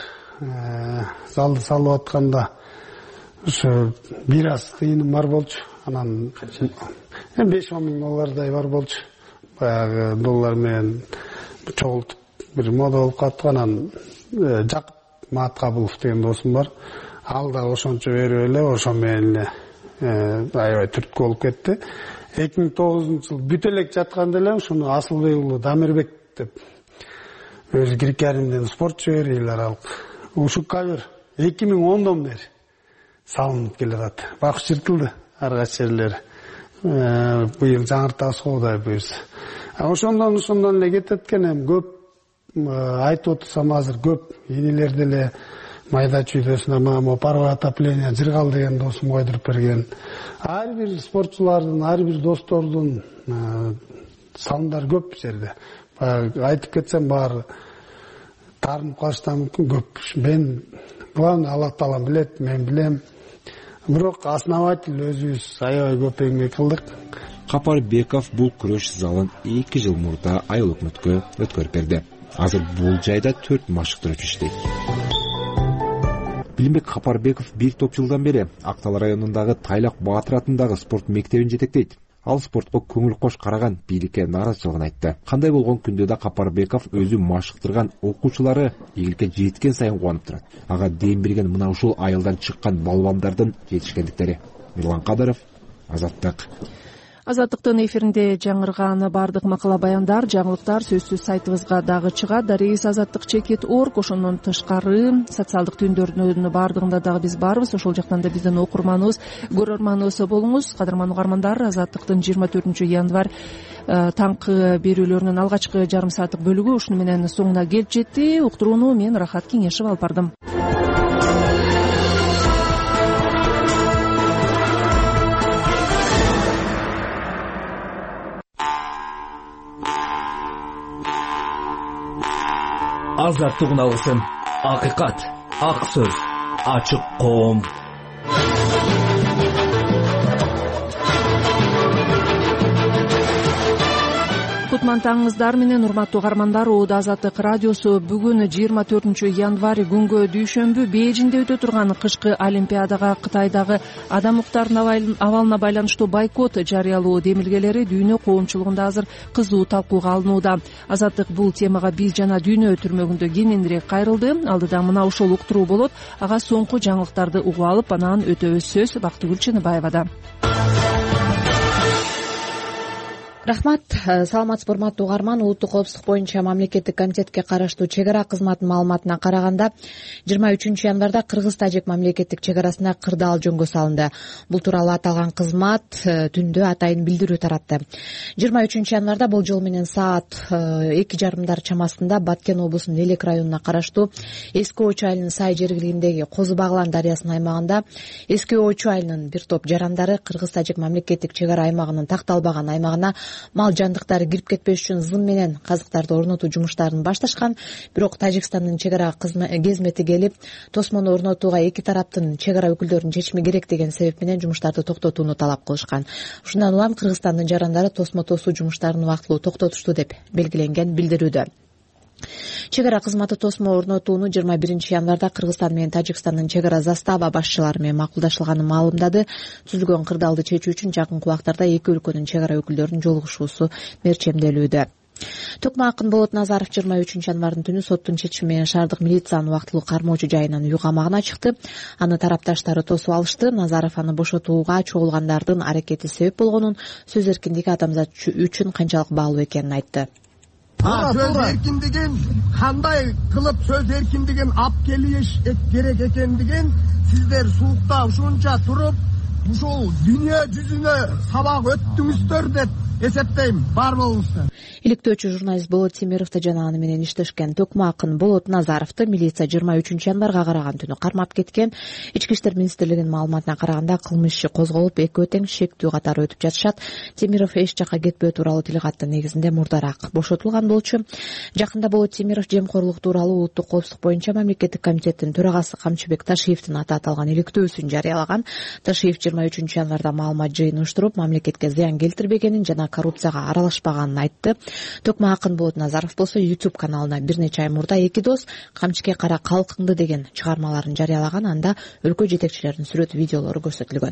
S13: залды салып атканда ушу бир аз тыйыным бар болчу. Анан 5-10 миң доллардай бар болчу. Баягы доллар менен чогултуп бир мода болуп калыптыр. Анан Жакып Маткабылов деген досум бар. Ал да ошончо берип эле, ошо менен эле аябай түрткү болуп кетти. 2009-жылы бүт элек жатканда эле ушуну Асылбек уулу Дамирбек деп өзү Киркаримден спортчу эл аралык. Ушу кавер 2010-дон бери салынып келатат. Бак чыртылды ар кайсы жерлери. Быйыл жаңыртабыз Кудай буйрса. Ошондон эле кетет экен, көп айтып отурсам азыр көп энелер деле майда чүйдөсүнө мама паровое отопление Жыргал деген досум койдуруп берген. Ар бир спортчулардын, ар бир достордун салымдар көп жерде. Айтып кетсем баары таарынып калыштан мүмкүн көп. Мен главное Аллах Таала билет, мен билем. Бирок основатель өзүбүз аябай көп эмгек кылдык.
S12: Капарбеков бул күрөш залын 2 жыл мурда айыл өкмөткө өткөрүп берди. Азыр бул жайда 4 машыктыруучу иштейт. Билимбек Капарбеков 1 топ жылдан бери Актал районундагы Тайлак Баатыр атындагы спорт мектебин жетектейт. Ал спортко көңүл кош караган, бийликке нааразычылыгын айтты. Кандай болгон күндө да Капарбеков өзү машыктырган окуучулары ийгиликке жеткен сайын кубанып турат. Ага дем берген мына ушул айылдан чыккан балбандардын жетишкендиктери. Мирлан Кадыров, Азаттык.
S2: Азаттыктын эфиринде жаңырган баардык макала баяндар, жаңылыктар сөзсүз сайтыбызга дагы чыгат. @azattik.org. Ошондон тышкары социалдык түндөрдүн баардыгында дагы биз барбыз. Ошол жактан да биздин окурманыбыз, көрөрманыбыз болуңуз. Кадырман угармандар, Азаттыктын 24 январь таңкы берүүлөрүнүн алгачкы жарым сааттык бөлүгү ушуну менен соңуна келип жетти. Уктурууну мен Рахат Кеңешев алып бардым.
S1: Азаттык алгысын, акыйкат, ак сөз, ачык коом.
S2: Кутман таңыңыздар менен, урматтуу угармандар. Оода Азаттык радиосу бүгүн 24 январь күнгө дүйшөмбү Бейжиңде өтө турган кышкы олимпиадага Кытайдагы адам укуктарынын абалына байланыштуу бойкот жарыялоо демилгелери дүйнө коомчулугунда азыр кызуу талкууга алынууда. Азаттык бул темага биз жана дүйнө түрмөгүндө кененирээк кайрылды. Алдыда мына ушул уктуруу болот. Ага соңку жаңылыктарды угуп алып, анан өтөбүз. Сөз Бактыгүл Чыныбаевада.
S5: Рахмат. Саламатсызбы, урматтуу угарман. Улуттук коопсуздук боюнча мамлекеттик комитетке караштуу чек ара кызматынын маалыматына караганда 23 январда Кыргыз-Тажик мамлекеттик чек арасында кырдаал жөнгө салынды. Бул тууралуу аталган кызмат түндө атайын билдирүү таратты. 23 январда болжол менен саат 2:30 чамасында Баткен облусунун Элек районуна караштуу Эски Очу айылынын Сай жергилигиндеги Козу Баглан дарыясынын аймагында Эски Очу айылынын бир топ жарандары Кыргыз-Тажик мамлекеттик чек ара аймагынын такталбаган аймагына мал жандыктары кирип кетпеш үчүн зым менен казыктарды орнотуу жумуштарын башташкан. Бирок Тажикстандын чек ара кезмети келип, тосмону орнотууга эки тараптын чек ара өкүлдөрүнүн чечими керек деген себеп менен жумуштарды токтотууну талап кылышкан. Ушундан улам Кыргызстандын жарандары тосмо тосуу жумуштарын вактылуу токтотушту деп белгиленген билдирүүдө. Чек ара кызматы тосмо орнотууну 21 январда Кыргызстан менен Тажикстандын чек ара застава башчылары менен макулдашылганын маалымдады. Түзүлгөн кырдаалды чечүү үчүн жакынкы убактарда эки өлкөнүн чек ара өкүлдөрүнүн жолугушуусу мерчемделүүдө. Төкмакын Болот Назаров 23 январдын түнү соттун чечими менен шаардык милициянын вактылуу кармоочу жайынан үй камагына чыкты. Аны тарапташтары тосуп алышты. Назаров аны бошотууга чогулгандардын аракети себеп болгонун, сөз эркиндиги адамзат үчүн канчалык баалуу экенин айтты.
S6: Söz erkindigin kanday kılıp söz erkindigin ap kelиш керек ekendигин sizler suukta ушунча туруп ушул dünya жүзүнө сабак өттүңүздөр деп эсептейм. Бар болуңуздар.
S5: Иликтөөчү журналист Болот Темировду жана аны менен иштешкен Төкмакын Болот Назаровду милиция 23 январга караган түнү кармап кеткен. Ички иштер министрлигинин маалыматына караганда кылмыш иши козголуп, экөө тең шектүү катары өтүп жатышат. Темиров эч жакка кетпөө тууралуу тил каттын негизинде мурдараак бошотулган болчу. Жакында Болот Темиров жемкорлук тууралуу улуттук коопсуздук боюнча мамлекеттик комитеттин төрагасы Камчыбек Ташиевдин аты аталган иликтөөсүн жарыялаган. Ташиев 23 январда маалымат жыйын уюштуруп, мамлекетке зыян келтирбегенин жана коррупцияга аралашпаганын айтты. Төкмакын Болот Назаров болсо YouTube каналына бир нече ай мурда эки дос камчыкке кара калкыңды деген чыгармаларын жарыялаган. Анда өлкө жетекчилеринин сүрөт видеолору көрсөтүлгөн.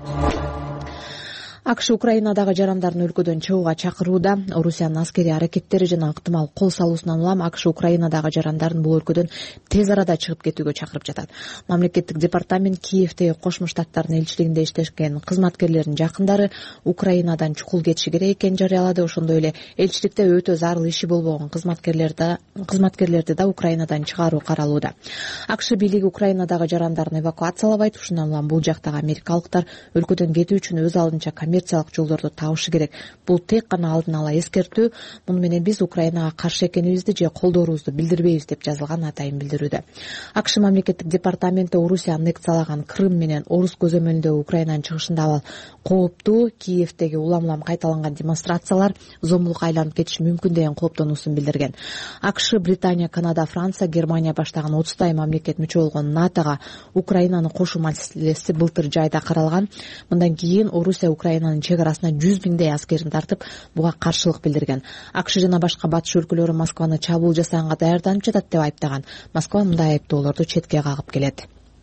S5: АКШ Украинадагы жарандардын өлкөдөн чыгууга чакырууда. Орусиянын аскерий аракеттери жана ыктымал кол салуусунан улам АКШ Украинадагы жарандардын бул өлкөдөн тез арада чыгып кетүүгө чакырып жатат. Мамлекеттик департамент Киевдеги Кошмо Штаттардын элчилигинде иштешкен кызматкерлердин жакындары Украинадан чукул кетиши керек экенин жарыялады. Ошондой эле элчиликте өтө зарыл иши болбогон кызматкерлерди да Украинадан чыгаруу каралууда. АКШ бийлиги Украинадагы жарандарын эвакуациялабайт. Ушундан улам бул жактагы америкалыктар өлкөдөн кетүү үчүн өз алдынча коммерциялык жолдорду табышы керек. Бул тек гана алдын ала эскертүү. Муну менен биз Украинага каршы экенибизди же колдоорубузду билдирбейбиз деп жазылган атайын билдирүүдө. АКШ мамлекеттик департаменти Орусия аннексиялаган Крым менен Орус көзөмөлүндөгү Украинанын чыгышында абал кооптуу. Киевдеги улам кайталанган демонстрациялар зомбулукка айланып кетиши мүмкүн деген кооптонуусун билдирген. АКШ, Британия, Канада, Франция, Германия баштаган 30 мамлекет мүчө болгон НАТОга Украинаны кошуу маселеси былтыр жайда каралган. Мындан кийин Орусия Украинанын чек арасына 100 миңдей аскерин тартып, буга каршылык билдирген. АКШ жана башка батыш өлкөлөрү Москваны чабуул жасаганга даярданып жатат деп айыптаган. Москва мындай айыптоолорду четке кагып келет.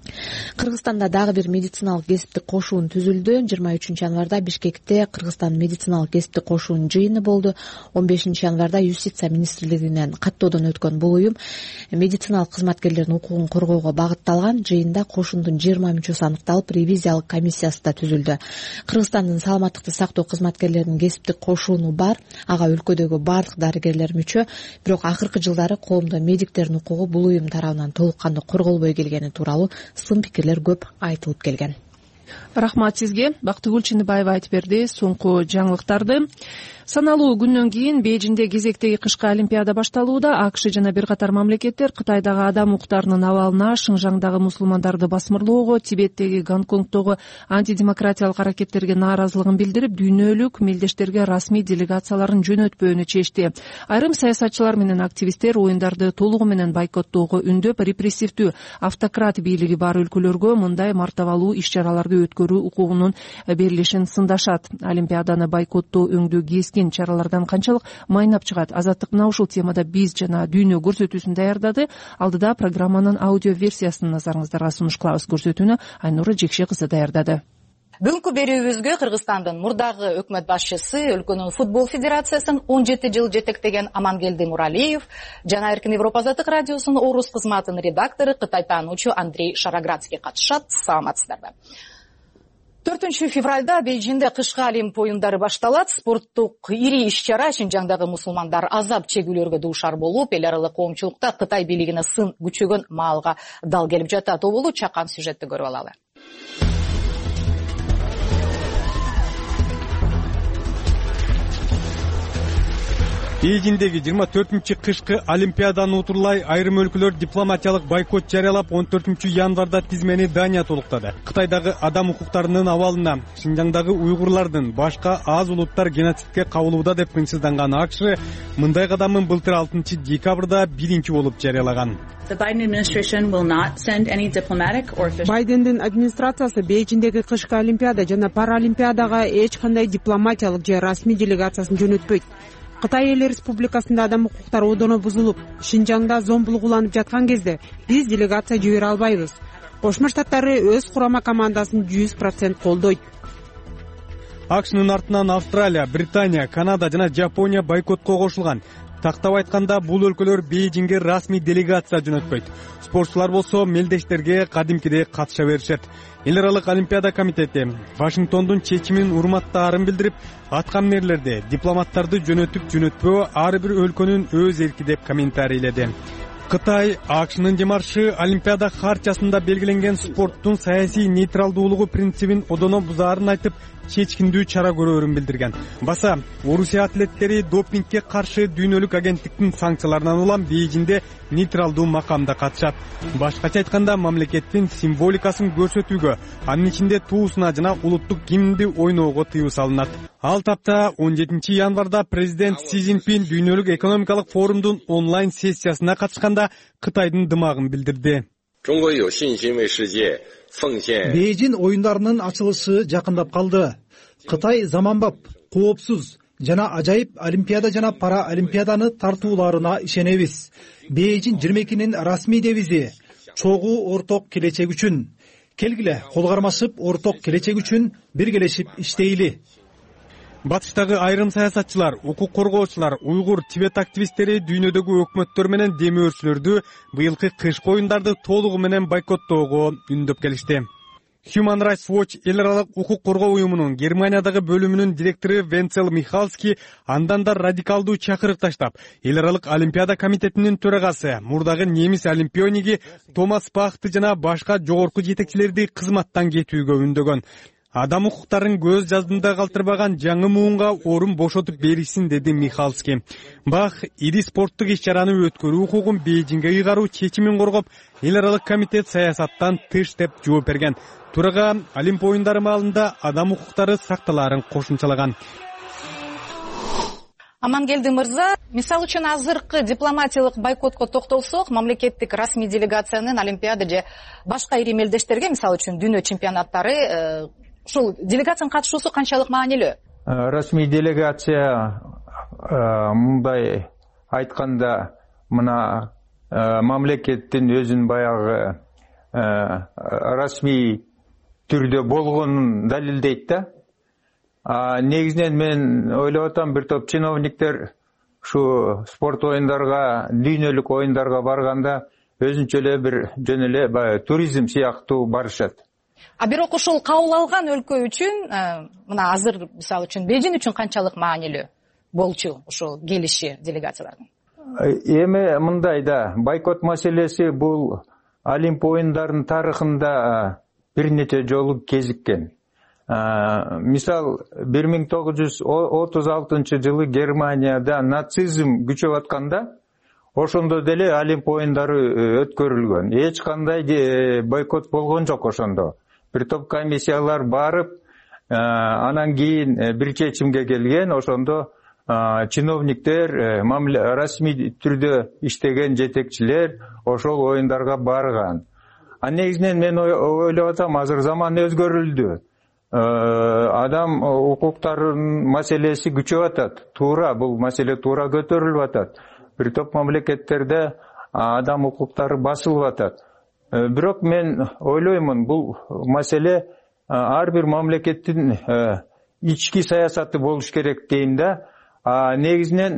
S5: Кыргызстанда дагы бир медициналык кесиптик кошуун түзүлдү. 23 январда Бишкекте Кыргызстан медициналык кесиптик кошуунун жыйыны болду. 15 январда Юстиция министрлигинен каттоодон өткөн бул уюм медициналык кызматкерлердин укугун коргоого багытталган. Жыйында кошуундун 20 мүчөсү аныкталып, ревизиялык комиссиясы да түзүлдү. Кыргызстандын саламаттыкты сактоо кызматкерлеринин кесиптик кошууну бар. Ага өлкөдөгү бардык дарыгерлер мүчө. Бирок акыркы жылдары коомдо медиктердин укугу бул уюм тарабынан толук кандуу корголбой келгени тууралуу сын пикирлер көп айтылып келген.
S2: Рахмат сизге. Бактыгүл Чыныбаева айтып берди соңку жаңылыктарды. Саналуу күндөн кийин Бейжиңде кезектеги кышкы олимпиада башталууда. АКШ жана бир катар мамлекеттер Кытайдагы адам укуктарынын абалына, Шыңжаңдагы мусулмандарды басмырлоого, Тибеттеги, Гонконгдогу антидемократиялык аракеттерге нааразылыгын билдирип, дүйнөлүк мелдештерге расмий делегацияларын жөнөтпөөнү чечти. Айрым саясатчылар менен активисттер оюндарды толугу менен бойкоттоого үндөп, репрессивдүү автократ бийлиги бар өлкөлөргө мындай мартабалуу иш-чараларды өткөрүү укугунун берилишин сындашат. Олимпиаданы бойкоттоо өңдүү чаралардан канчалык майнап чыгат? Азаттык мына ушул темада биз жана дүйнө көрсөтүүсүн даярдады. Алдыда программанын аудио версиясын назарыңыздарга сунуш кылабыз. Көрсөтүүнү Айнура Жекше кызы даярдады.
S16: Бүгүнкү берүүбүзгө Кыргызстандын мурдагы өкмөт башчысы, өлкөнүн футбол федерациясын 17 жыл жетектеген Амангелди Муралиев жана Эркин Европа Азаттык радиосунун орус кызматынын редактору, кытай таануучу Андрей Шароградский катышат. Саламатсыздарбы. 4 февралда Бейжиңде кышкы Олимп оюндары башталат. Спорттук ири иш-чара Шинжаңдагы мусулмандар азап чегүүлөргө дуушар болуп, эл аралык коомчулукта Кытай бийлигине сын күчөгөн маалга дал келип жатат. Оболу чакан сюжетти көрүп алалы.
S17: Бейжиңдеги 24-чү кышкы олимпиаданы утурлай айрым өлкөлөр дипломатиялык бойкот жарыялап 14 январда тизмени Дания толуктады. Кытайдагы адам укуктарынын абалына, Шинжаңдагы уйгурлардын башка аз улуттар геноцидке кабылууда деп кынчсызданган АКШ мындай кадамын былтыр 6 декабрда биринчи болуп жарыялаган.
S18: Байдендин администрациясы Бейжиңдеги кышкы олимпиада жана паралимпиадага эч кандай дипломатиялык же расмий делегациясын жөнөтпөйт. Кытай Эл Республикасында адам укуктары одоно бузулуп, Шинжаңда зомбулук уланып жаткан кезде биз делегация жибере албайбыз. Кошмо Штаттары өз курама командасын 100% колдойт.
S17: АКШнын артынан Австралия, Британия, Канада жана Жапония бойкотко кошулган. Тактап айтканда, бул өлкөлөр Бейжиңге расмий делегация жөнөтпөйт. Спортчулар болсо мелдештерге кадимкидей катыша беришет. Эл аралык олимпиада комитети Вашингтондун чечимин урматтаарын билдирип, аткан мээрлерди дипломаттарды жөнөтүп жөнөтпөө ар бир өлкөнүн өз эрки деп комментарийледи. Кытай АКШнын демаршы олимпиада хартиясында белгиленген спорттун саясий нейтралдуулугу принцибин одоно бузаарын айтып, чечкиндүү чара көрөөрүн билдирген. Баса, Орусия атлеттери допингке каршы дүйнөлүк агенттиктин санкцияларынан улам Бейжиңде нейтралдуу макамда катышат. Башкача айтканда, мамлекеттин символикасын көрсөтүүгө, анын ичинде туусуна жана улуттук гимнди ойноого тыюу салынат. Ал тапта 17 январда президент Си Цзиньпин дүйнөлүк экономикалык форумдун онлайн сессиясына катышканда Кытайдын дымагын билдирди.
S19: Бейжиң оюндарынын ачылышы жакындап калды. Кытай заманбап, коопсуз жана ажайып олимпиада жана пара олимпиаданы тартууларына ишенебиз. Бейжиң 22-нин расмий девизи чогуу орток келечек үчүн. Келгиле, кол кармашып орток келечек үчүн биргелешип иштейли.
S17: Батыштагы айрым саясатчылар, укук коргоочулар, уйгур, Тибет активисттери дүйнөдөгү өкмөттөр менен демөөрчүлөрдү быйылкы кышкы оюндарды толугу менен бойкоттоого үндөп келишти. Human Rights Watch эл аралык укук коргоо уюмунун Германиядагы бөлүмүнүн директору Венцел Михалский андан да радикалдуу чакырык таштап, эл аралык олимпиада комитетинин төрагасы, мурдагы немис олимпиониги Томас Бахты жана башка жогорку жетекчилерди кызматтан кетүүгө үндөгөн. Адам укуктарын көз жаздында калтырбаган жаңы муунга орун бошотуп беришсин, деди Михалский. Бах ири спорттук иш-чараны өткөрүү укугун Бейжиңге ыйгаруу чечимин коргоп, эл аралык комитет саясаттан тыш деп жооп берген. Турага Олимп оюндары маалында адам укуктары сакталаарын кошумчалаган.
S16: Амангелди мырза, мисал үчүн азыркы дипломатиялык бойкотко токтолсок, мамлекеттик расмий делегациянын олимпиада же башка ири мелдештерге, мисал үчүн дүйнө чемпионаттары, ушул делегациянын катышуусу канчалык маанилүү?
S15: Расмий делегация мындай айтканда, мына мамлекеттин өзүнүн баягы расмий түрдө болгонун далилдейт да. Негизинен мен ойлоп атам, бир топ чиновниктер ушу спорт оюндарга, дүйнөлүк оюндарга барганда өзүнчө эле бир жөн эле баягы туризм сыяктуу барышат.
S16: Бирок ушул кабыл алган өлкө үчүн, мына азыр мисалы үчүн Бейжин үчүн канчалык маанилүү болчу ушул келиши делегациялардын?
S15: Эми мындай да, бойкот маселеси бул Олимп оюндарынын тарыхында бир нече жолу кезиккен. Мисал 1936 жылы Германияда нацизм күчөп атканда, ошондо деле Олимп оюндары өткөрүлгөн. Эч кандай бойкот болгон жок ошондо. Бир топ комиссиялар барып, анан кийин бир чечимге келген, ошондо чиновниктер, расмий түрдө иштеген жетекчилер ошол оюндарга барган. Негизинен мен ойлоп атам, азыр заман өзгөрүлдү. Адам укуктарынын маселеси күчөп атат. Туура, бул маселе туура көтөрүлүп атат. Бир топ мамлекеттерде адам укуктары басылып атат. Бирок мен ойлоймун, бул маселе ар бир мамлекеттин ички саясаты болуш керек дейм да. Негизинен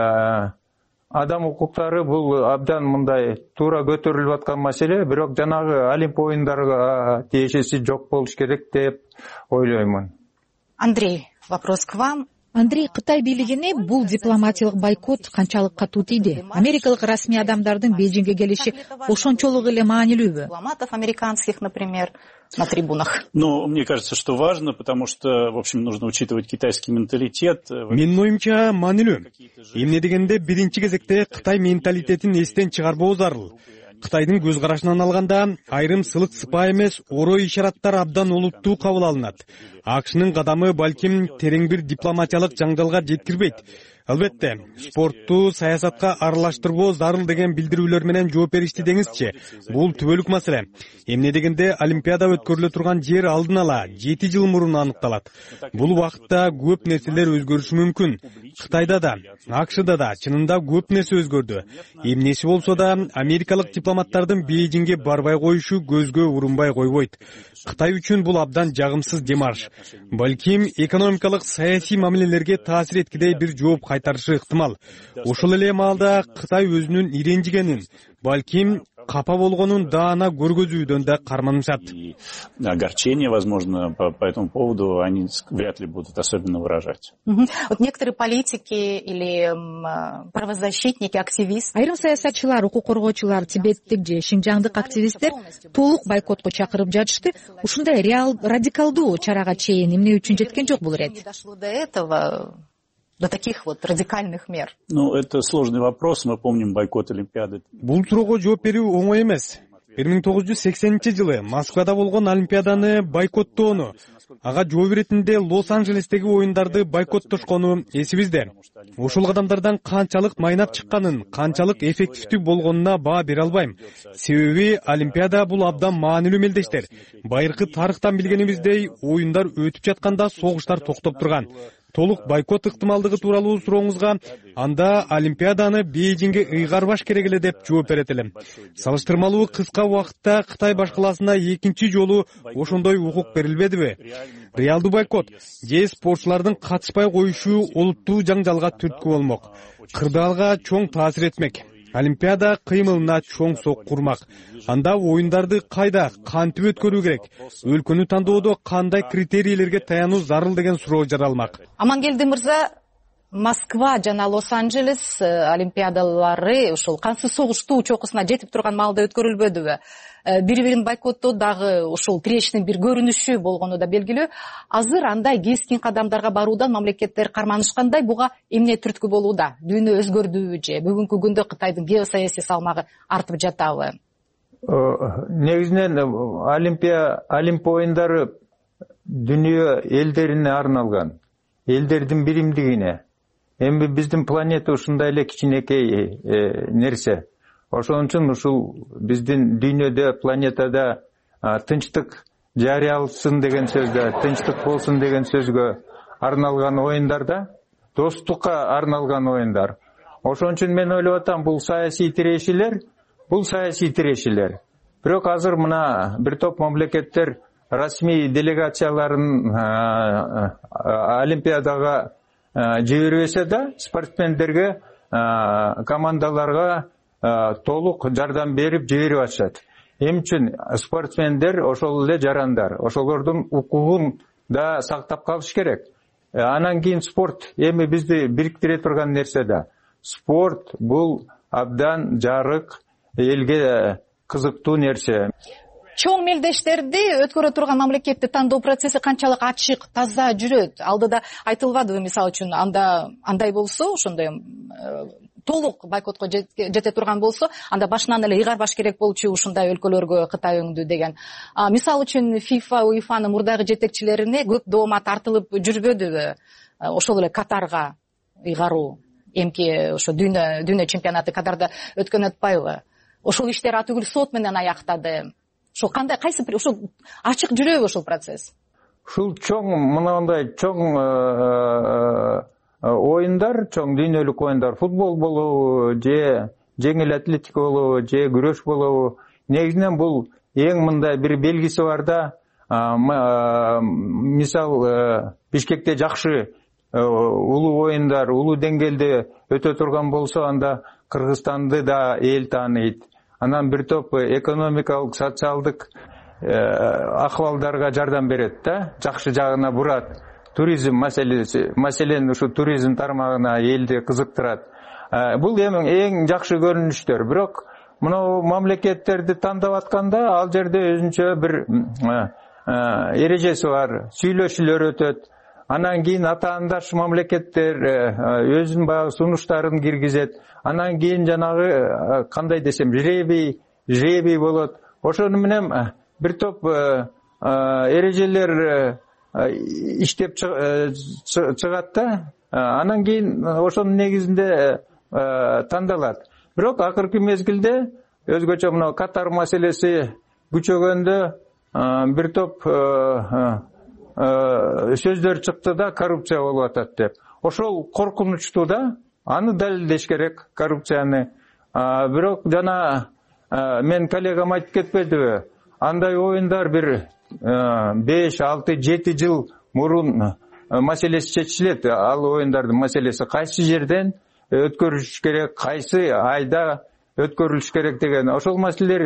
S15: адам укуктары бул абдан мындай туура көтөрүлүп аткан маселе, бирок жанагы Олимп оюндарга тиешеси жок болуш керек деп ойлоймун.
S16: Андрей, вопрос к вам.
S5: Андрей, Кытай бийлигине бул дипломатиялык бойкот канчалык катуу тийди? Америкалык расмий адамдардын Бейжиңге келиши ошончолук эле маанилүүбү?
S16: Дипломатов американских, например, на трибунах.
S20: Мне кажется, что важно, потому что, в общем, нужно учитывать китайский менталитет.
S17: Менин оюмча маанилүү. Эмне дегенде биринчи кезекте Кытай менталитетин эстен чыгарбоо зарыл. Кытайдын көз карашынан алганда айрым сылык сыпаа эмес орой ишараттар абдан олуттуу кабыл алынат. АКШнын кадамы балким терең бир дипломатиялык жаңжалга жеткирбейт. Албетте, спортту саясатка аралаштырбоо зарыл деген билдирүүлөр менен жооп беришти деңизчи. Бул түбөлүк маселе. Эмне дегенде Олимпиада өткөрүлө турган жер алдын ала 7 жыл мурун аныкталат. Бул убакытта көп нерселер өзгөрүшү мүмкүн. Кытайда да, АКШда да чынында көп нерсе өзгөрдү. Эмнеси болсо да, америкалык дипломаттардын Бейжиңге барбай коюшу көзгө урунбай койбойт. Кытай үчүн бул абдан жагымсыз демарш. Балким экономикалык саясий мамилелерге таасир эткидей бир жооп кайтарышы ыктымал. Ошол эле маалда Кытай өзүнүн иренжигенин, балким капа болгонун даана көргөзүүдөн да карманышат.
S20: Огорчение, возможно, по этому поводу они вряд ли будут особенно выражать.
S16: Вот некоторые политики или правозащитники, активисты.
S5: Айрым саясатчылар, укук коргоочулар, тибеттик же шинжаңдык активисттер толук бойкотко чакырып жатышты. Ушундай радикалдуу чарага чейин эмне үчүн жеткен жок бул рет?
S16: Дошло до этого. До таких вот радикальных мер?
S20: Это сложный вопрос. Мы помним бойкот Олимпиады.
S17: Бул суроого жооп берүү оңой эмес. 1980-жылы Москвада болгон Олимпиаданы бойкоттоону, ага жооп иретинде Лос-Анджелестеги оюндарды бойкоттошкону эсибизде. Ушул кадамдардан канчалык майнап чыкканын, канчалык эффективдүү болгонуна баа бере албайм. Себеби Олимпиада бул абдан маанилүү мелдештер. Байыркы тарыхтан билгенибиздей, оюндар өтүп жатканда согуштар токтоп турган. Толук бойкот ыктымалдыгы тууралуу сурооңузга, анда Олимпиаданы Бейжиңге ыйгарбаш керек эле деп жооп берет элем. Салыштырмалуу кыска убакытта Кытай башкаласына экинчи жолу ошондой укук берилбедиби? Реалдуу бойкот же спортчулардын катышпай коюшу олуттуу жаңжалга түрткү болмок. Кырдаалга чоң таасир этмек. Олимпиада кыймылына чоң сок курмак. Анда оюндарды кайда, кантип өткөрүү керек? Өлкөнү тандоодо кандай критерийлерге таянуу зарыл деген суроо жаралмак.
S16: Амангелди мырза, Москва жана Лос-Анджелес олимпиадалары ушул кансыз согуштуу чокусуна жетип турган маалда өткөрүлбөдүбү? Бири-бирин бойкоттоо дагы ушул тирештин бир көрүнүшү болгону да белгилүү. Азыр андай кескин кадамдарга баруудан мамлекеттер карманышкандай, буга эмне түрткү болууда? Дүйнө өзгөрдүбү же бүгүнкү күндө Кытайдын геосаясий салмагы артып жатабы?
S15: Негизинен Олимп оюндары дүйнө элдерине арналган, элдердин биримдигине. Эми биздин планета ушундай эле кичинекей нерсе. Ошон үчүн ушул биздин дүйнөдө, планетада тынчтык жарыялсын деген сөздө, тынчтык болсун деген сөзгө арналган оюндарда, достукка арналган оюндар. Ошон үчүн мен ойлоп атам, бул саясий тирешилер. бирок азыр мына бир топ мамлекеттер расмий делегацияларын олимпиадага жибербесе да спортсмендерге, командаларга толук жардам берип жиберип атышат. Эми үчүн спортсмендер ошол эле жарандар, ошолордун укугун да сактап калыш керек. Анан кийин спорт эми бизди бириктире турган нерсе да. Спорт бул абдан жарык, элге кызыктуу нерсе.
S16: Чоң мелдештерди өткөрө турган мамлекетти тандоо процесси канчалык ачык, таза жүрөт? Алдыда айтылбадыбы, мисалы үчүн, андай болсо, ошондой толук бойкотко жете турган болсо, анда башынан эле ыйгарбаш керек болчу ушундай өлкөлөргө Кытай өңдү деген. Мисалы үчүн FIFA, УЕФАнын мурдагы жетекчилерине көп доoma тартылып жүрбөдүбү? Ошол эле Катарга ыйгаруу, эмки ошо дүйнө чемпионаты Катарда өткөн атпайбы? Ошол иштер атүгүл сот менен аяктады. Ошо кандай, кайсы ошо ачык жүрөбү ошол процесс?
S15: Ушул чоң, мындай чоң оюндар, чоң дүйнөлүк оюндар, футбол болобу, же жеңил атлетика болобу, же күрөш болобу, негизинен бул эң мындай бир белгиси бар да, мисал Бишкекте жакшы улуу оюндар, улуу деңгээлде өтө турган болсо, анда Кыргызстанды да эл тааныйт. Анан бир топ экономикалык, социалдык ахвалдарга жардам берет да, жакшы жагына бурат. Туризм маселеси, маселен ушу туризм тармагына элди кызыктырат. Бул эң жакшы көрүнүштөр. Бирок мына мамлекеттерди тандап атканда ал жерде өзүнчө бир эрежеси бар, сүйлөшүүлөр өтөт. Анан кийин атаандаш мамлекеттер өзүнүн баягы сунуштарын киргизет. Анан кийин жанагы кандай десем, жребий болот. Ошону менен бир топ эрежелер иштеп чыгат да, анан кийин ошонун негизинде тандалат. Бирок акыркы мезгилде өзгөчө мына Катар маселеси күчөгөндө бир топ сөздөр чыкты да, коррупция болуп атат деп. Ошол коркунучтуу да, аны далилдеш керек, коррупцияны. Бирок жана мен коллегам айтып кетпедиби, андай оюндар бир 5, 6, 7 жыл мурун маселеси чечилет. Ал оюндардын маселеси кайсы жерден өткөрүлүш керек, кайсы айда өткөрүлүш керек деген ошол маселелер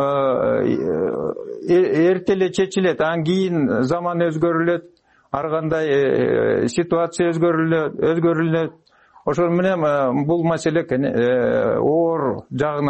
S15: эрте эле чечилет. Анан кийин заман өзгөрүлөт, ар кандай ситуация өзгөрүлөт. Ошол менен бул маселе оор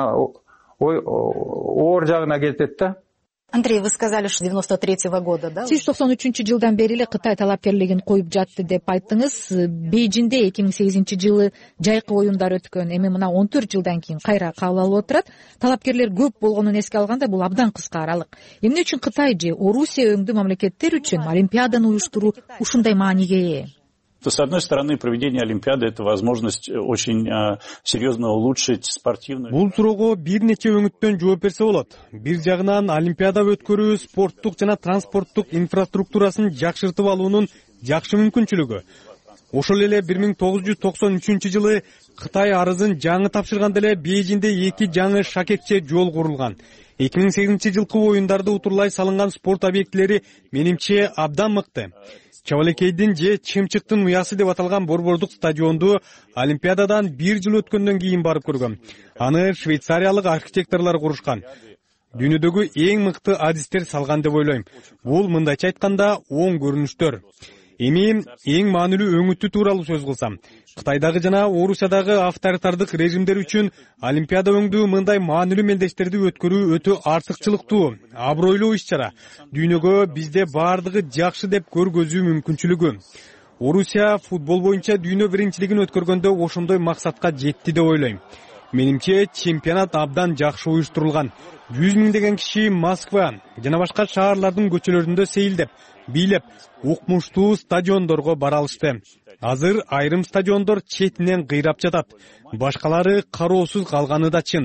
S15: жагына кетет да.
S16: Андрей, вы сказали, что 93-го года, да?
S5: Сиз 93-жылдан бери эле Кытай талапкерлигин коюп жатты деп айттыңыз. Бейжинде 2008-жылы жайкы оюндар өткөн. Эми мына 14 жылдан кийин кайра кабыл алып отурат. Талапкерлер көп болгонун эске алганда бул абдан кыска аралык. Эмне үчүн Кытай же Орусия өңдүү мамлекеттер үчүн Олимпиаданы уюштуруу ушундай мааниге ээ?
S20: С одной стороны, проведение Олимпиады – это возможность очень серьезно улучшить спортивную...
S17: Бул суроого бир нече өңүттөн жооп берсе болот. Бир жагынан Олимпиада өткөрүү спорттук жана транспорттук инфраструктурасын жакшыртып алуунун жакшы мүмкүнчүлүгү. Ошол эле 1993-жылы Кытай арызын жаңы тапшырганда эле Бейжинде 2 жаңы шакекче жол курулган. 2008-жылкы оюндарды утурлай салынган спорт объектилери менимче абдан мыкты. Чабалекейдин же Чымчыктын уясы деп аталган борбордук стадионду Олимпиададан 1 жыл өткөндөн кийин барып көргөм. Аны швейцариялык архитекторлор курушкан. Дүйнөдөгү эң мыкты адистер салган деп ойлойм. Бул мындайча айтканда оң көрүнүштөр. Эми эң маанилүү өңүтү тууралуу сөз кылсам, Кытайдагы жана Орусиядагы авторитардык режимдер үчүн Олимпиада өңдүү мындай маанилүү мелдештерди өткөрүү өтө артыкчылыктуу, абройлуу иш-чара. Дүйнөгө бизде бардыгы жакшы деп көргөзүү мүмкүнчүлүгү. Орусия футбол боюнча дүйнө биринчилигин өткөргөндө ошондой максатка жетти деп ойлойм. Менимче чемпионат абдан жакшы уюштурулган. 100 миңдеген киши Москва жана башка шаарлардын көчөлөрүндө сейилдеп, бийлеп, укмуштуу стадиондорго бара алышты. Азыр айрым стадиондор четинен кыйрап жатат. Башкалары кароосуз калганы да чын.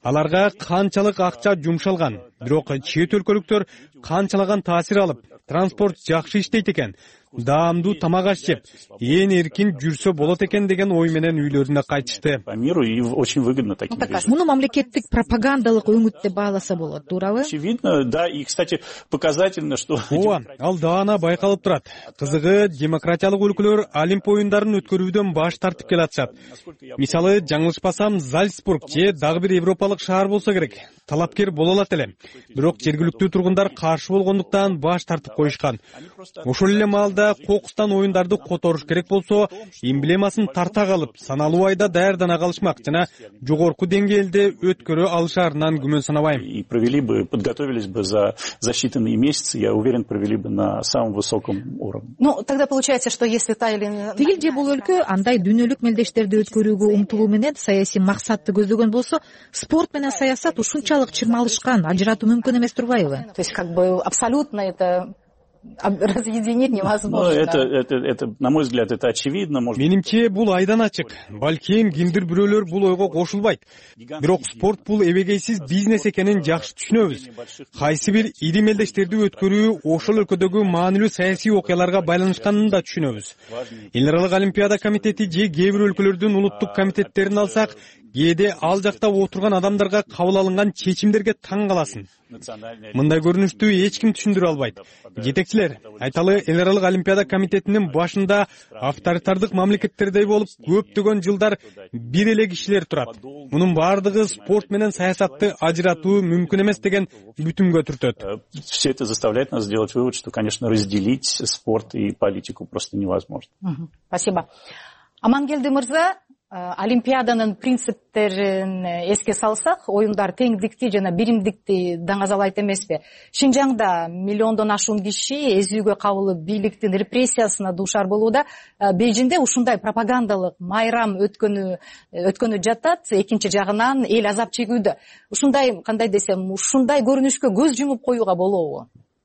S17: аларга канчалык акча жумшалган, бирок чет өлкөлүктөр канчалаган таасир алып, транспорт жакшы иштейт экен, даамдуу тамак аш жеп, ээн эркин жүрсө болот экен деген ой менен үйлөрүнө кайтышты.
S20: По миру и очень выгодно таким вещам.
S5: Муну мамлекеттик пропагандалык өңүт деп бааласа болот, туурабы?
S20: Очевидно, да, и, кстати, показательно, что...
S17: Ооба, ал даана байкалып турат. Кызыгы, демократиялык өлкөлөр Олимп оюндарын өткөрүүдөн баш тартып келатышат. Мисалы, жаңылышпасам, Зальцбург же дагы бир европалык шаар болсо керек. Талапкер боло алат эле. Бирок жергиликтүү тургундар каршы болгондуктан баш тартып коюшкан. Ошол эле маалда кокустан оюндарды которуш керек болсо, эмблемасын тарта калып, саналуу айда даярдана калышмак жана жогорку деңгээлде өткөрө алышаарынан күмөн санабайм.
S20: И провели бы, подготовились бы за считанные месяцы, я уверен, провели бы на самом высоком уровне.
S16: Ну, тогда получается, что если та или...
S5: Тигил же бул өлкө андай дүйнөлүк мелдештерди өткөрүүгө умтулуу менен саясий максатты көздөгөн болсо, спорт менен саясат ушунчалык чырмалышкан, ажыратуу мүмкүн эмес турбайбы?
S16: То есть, как бы, абсолютно это... разъединить невозможно.
S20: Это, на мой взгляд, это очевидно.
S17: Менимче, бул айдан ачык. Балким кимдир бирөөлөр бул ойго кошулбайт. Бирок спорт бул эбегейсиз бизнес экенин жакшы түшүнөбүз. Кайсы бир ири мелдештерди өткөрүү ошол өлкөдөгү маанилүү саясий окуяларга байланышканын да түшүнөбүз. Эл аралык олимпиада комитети же кээ бир өлкөлөрдүн улуттук комитеттерин алсак, кээде ал жакта отурган адамдарга кабыл алынган чечимдерге таң каласың. Мындай көрүнүштү эч ким түшүндүрө албайт. Жетекчилер, айталы, эл аралык олимпиада комитетинин башында авторитардык мамлекеттердей болуп көптөгөн жылдар бир эле кишилер турат. Мунун баардыгы спорт менен саясатты ажыратуу мүмкүн эмес деген бүтүмгө түртөт.
S20: Все это заставляет нас сделать вывод, что, конечно, разделить спорт и политику просто невозможно.
S16: Спасибо. Амангелди мырза, Олимпиаданын принциптерин эске салсак, оюндар теңдикти жана биримдикти даңазалайт эмеспи? Шинжаңда миллиондон ашуун киши эзүүгө кабылып бийликтин репрессиясына дуушар болууда. Бейжиңде ушундай пропагандалык майрам өткөнү жатат, экинчи жагынан эл азап чегүүдө. Ушундай, кандай десем, ушундай көрүнүшкө көз жумуп коюуга болобу?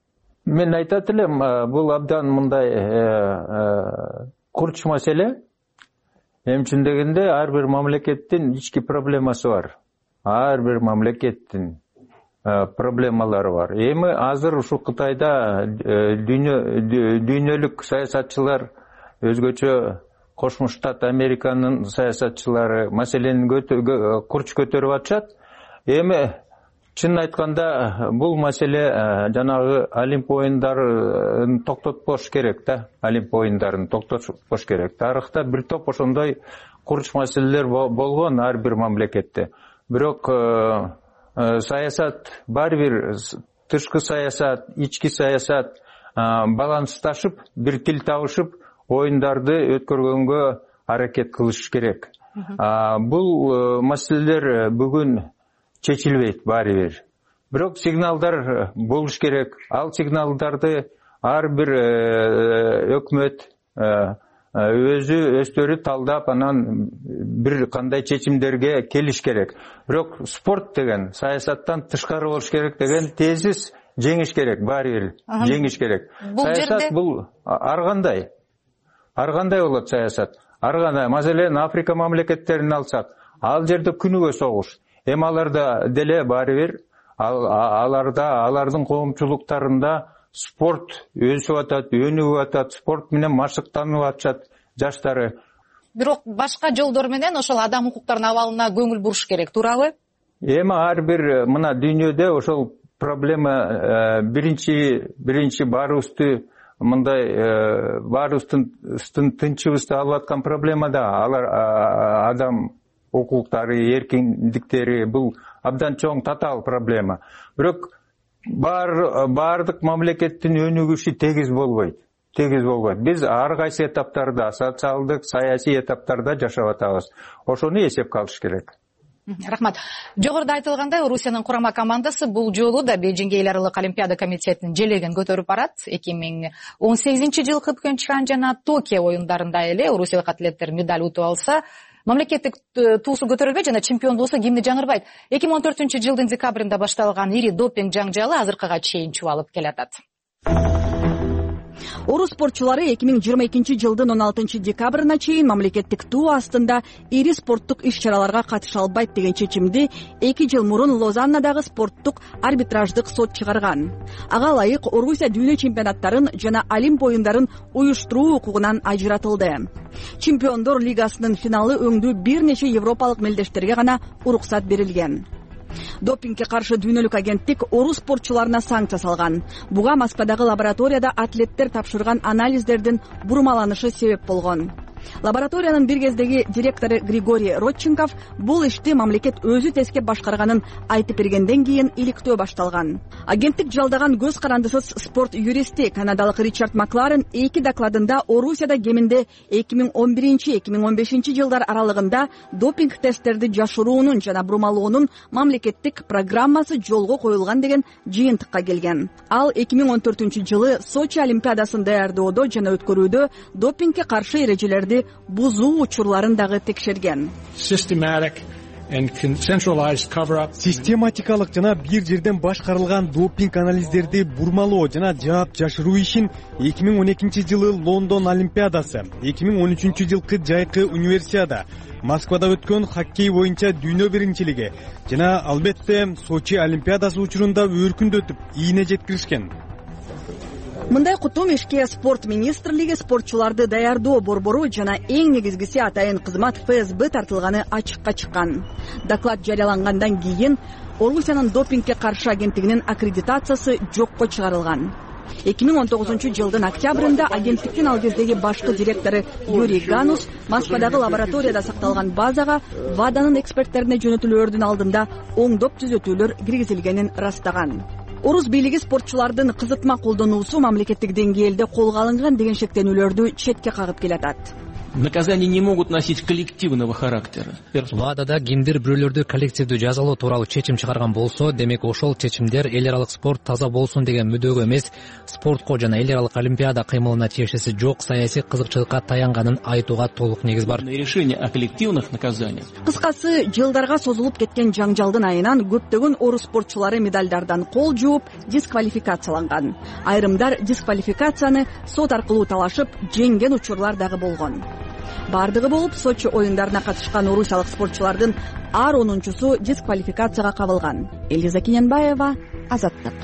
S15: Мен айтат элем, бул абдан мындай курч маселе. Эмчин дегенде ар бир мамлекеттин ички проблемасы бар. Ар бир мамлекеттин проблемалары бар. Эми азыр ушу Кытайда дүйнөлүк саясатчылар, өзгөчө Кошмо Штат Американын саясатчылары маселени курч көтөрүп атышат. Эми чын айтканда бул маселе жанагы Олимп оюндарын токтотпош керек да. Олимп оюндарын токтотпош керек. Тарыхта бир топ ошондой курч маселелер болгон ар бир мамлекетте. Бирок саясат баары бир тышкы саясат, ички саясат балансташып, бир тил табышып, оюндарды өткөргөнгө аракет кылыш керек. Бул маселелер бүгүн чечилбейт баары бир. Бирок сигналдар болуш керек. Ал сигналдарды ар бир өкмөт өздөрү талдап, анан бир кандай чечимдерге келиш керек. Бирок спорт деген саясаттан тышкары болуш керек деген тезис жеңиш керек, баары бир жеңиш керек. Саясат бул ар кандай болот саясат. Ар кандай, маселен Африка мамлекеттерин алсак, ал жерде күнүгө согуш. Эми аларда деле баары бир, алардын коомчулуктарында спорт өсүп атат, өнүгүп атат, спорт менен машыктанып атышат жаштары.
S16: Бирок башка жолдор менен ошол адам укуктарынын абалына көңүл буруш керек, туурабы?
S15: Эми ар бир мына дүйнөдө ошол проблема биринчи баарыбызды мындай баарыбыздын тынчыбызды алып аткан проблема да адам укуктары, эркиндиктери, бул абдан чоң татаал проблема. Бирок баардык мамлекеттин өнүгүшү тегиз болбойт. Биз ар кайсы этаптарда, социалдык, саясий этаптарда жашап атабыз. Ошону эсепке алыш керек.
S16: Рахмат. Жогоруда айтылгандай, Орусиянын курама командасы бул жолу да Бейжиңге эл аралык олимпиада комитетинин желегин көтөрүп барат. 2018-жылы Пхенчхан жана Токио оюндарында эле орусиялык атлеттер медаль утуп алса, мамлекеттик туусу көтөрүлбөйт жана чемпион болсо кимди жаңырбайт. 2014-жылдын декабрында башталган ири допинг жаңжалы азыркыга чейин чубалып келатат.
S21: Орус спортчулары 2022 жылдын 16 декабрына чейин мамлекеттик туу астында ири спорттук иш-чараларга катыша албайт деген чечимди 2 жыл мурун Лозаннадагы спорттук арбитраждык сот чыгарган. Ага ылайык Орусия дүйнө чемпионаттарын жана Олимп оюндарын уюштуруу укугунан ажыратылды. Чемпиондор лигасынын финалы өңдүү бир нече европалык мелдештерге гана уруксат берилген. Допингге каршы дүйнөлүк агенттик орус спортчуларына санкция салган. Буга Москвадагы лабораторияда атлеттер тапшырган анализдердин бурмаланышы себеп болгон. Лабораториянын бир кездеги директору Григорий Родченков бул ишти мамлекет өзү тескеп башкарганын айтып бергенден кийин иликтөө башталган. Агенттик жалдаган көз карандысыз спорт юристи канадалык Ричард Макларен 2 докладында Орусияда кеминде 2011-2015 жылдар аралыгында допинг тесттерди жашыруунун жана бурмалоонун мамлекеттик программасы жолго коюлган деген жыйынтыкка келген. Ал 2014 жылы Сочи олимпиадасын даярдоодо жана өткөрүүдө допингге каршы эрежелерди бузуу учурларын дагы текшерген.
S17: Систематикалык жана бир жерден башкарылган допинг анализдерди бурмалоо жана жаап жашыруу ишин 2012 жылы Лондон олимпиадасы, 2013 жылкы жайкы универсиада, Москвада өткөн хоккей боюнча дүйнө биринчилиги жана албетте Сочи олимпиадасы учурунда өркүндөтүп ийине жеткиришкен.
S21: Мындай кутум ишке спорт министрлиги, спортчуларды даярдоо борбору жана эң негизгиси атайын кызмат ФСБ тартылганы ачыкка чыккан. Доклад жарыялангандан кийин Орусиянын допингге каршы агенттигинин аккредитациясы жокко чыгарылган. 2019 жылдын октябрында агенттиктин ал кездеги башкы директору Юрий Ганус Москвадагы лабораторияда сакталган базага ВАДАнын эксперттерине жөнөтүлөөрдүн алдында оңдоп түзөтүүлөр киргизилгенин ырастаган. Орус бийлиги спортчулардын кызытма колдонуусу мамлекеттик деңгээлде колго алынган деген шектенүүлөрдү четке кагып келатат.
S1: Наказания не могут носить коллективного характера. ВАДАда кимдир бирөөлөрдү коллективдүү жазалоо тууралуу чечим чыгарган болсо, демек ошол чечимдер эл аралык спорт таза болсун деген мүдөгө эмес, спортко жана эл аралык олимпиада кыймылына тиешеси жок саясий кызыкчылыкка таянганын айтууга толук негиз бар. Решение о коллективных наказаниях.
S21: Кыскасы, жылдарга созулуп кеткен жаңжалдын айынан көптөгөн орус спортчулары медальдардан кол жууп, дисквалификацияланган. Айрымдар дисквалификацияны сот аркылуу талашып, жеңген учурлар дагы болгон. Бардыгы болуп, Сочи оюндарына катышкан орусиялык спортчулардын ар 10-су дисквалификацияга кабылган. Элиза Кененбаева, Азаттык.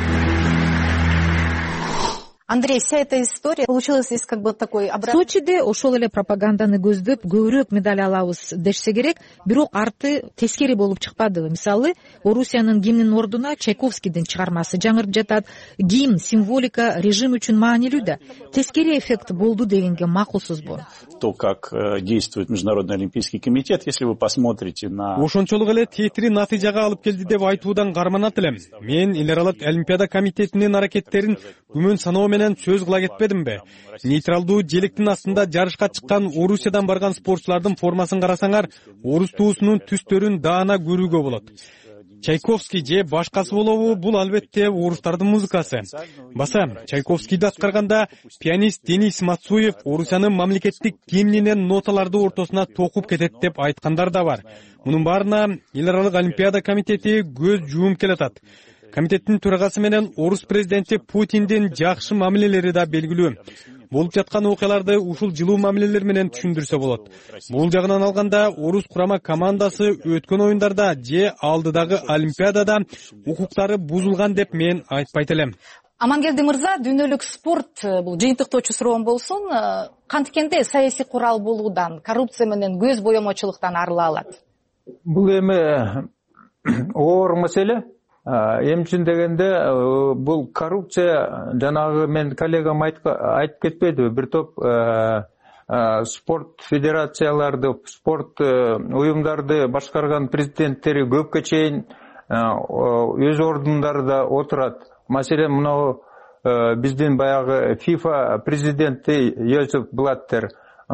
S16: Андрей, вся эта история получилась из как бы такой обратной...
S5: Сочиде ошол эле пропаганданы көздөп көбүрөөк медаль алабыз дешсе керек, бирок арты тескери болуп чыкпады. Мисалы, Орусиянын гимнинин ордуна Чайковскийдин чыгармасы жаңырып жатат. Гимн, символика режим үчүн маанилүү да. Тескери эффект болду дегенге макулсузбу?
S20: То, как действует Международный олимпийский комитет, если вы посмотрите на...
S17: Ошончолук эле тетири натыйжага алып келди деп айтуудан карманат элем. Мен эл аралык олимпиада комитетинин аракеттерин күмөн саноо менен сөз кыла кетпедимби? Нейтралдуу желектин астында жарышка чыккан Орусиядан барган спортчулардын формасын карасаңар, орус туусунун түстөрүн даана көрүүгө болот. Чайковский же башкасы болобу, бул албетте орустардын музыкасы. Баса, Чайковскийди аткарганда пианист Денис Мацуев Орусиянын мамлекеттик гимнинен ноталарды ортосуна токуп кетет деп айткандар да бар. Мунун баарына эл аралык олимпиада комитети көз жуум келатат. Комитеттин төрагасы менен орус президенти Путиндин жакшы мамилелери да белгилүү. Болуп жаткан окуяларды ушул жылуу мамилелер менен түшүндүрсө болот. Бул жагынан алганда орус курама командасы өткөн оюндарда же алдыдагы олимпиадада укуктары бузулган деп мен айтпайт элем.
S16: Амангелди мырза, дүйнөлүк спорт бул жыйынтыктоочу суроом болсун, канткенде саясий курал болуудан, коррупция менен көз боемочулуктан арыла алат?
S15: Бул эми оор маселе. Эмчин дегенде бул коррупция, жанагы мен коллегам айтып кетпеди, бир топ спорт федерацияларды, спорт уюмдарды башкарган президенттери көпкө чейин өз ордундарда отурат. Маселен, мына биздин баягы FIFA президенти Йозеф Блаттер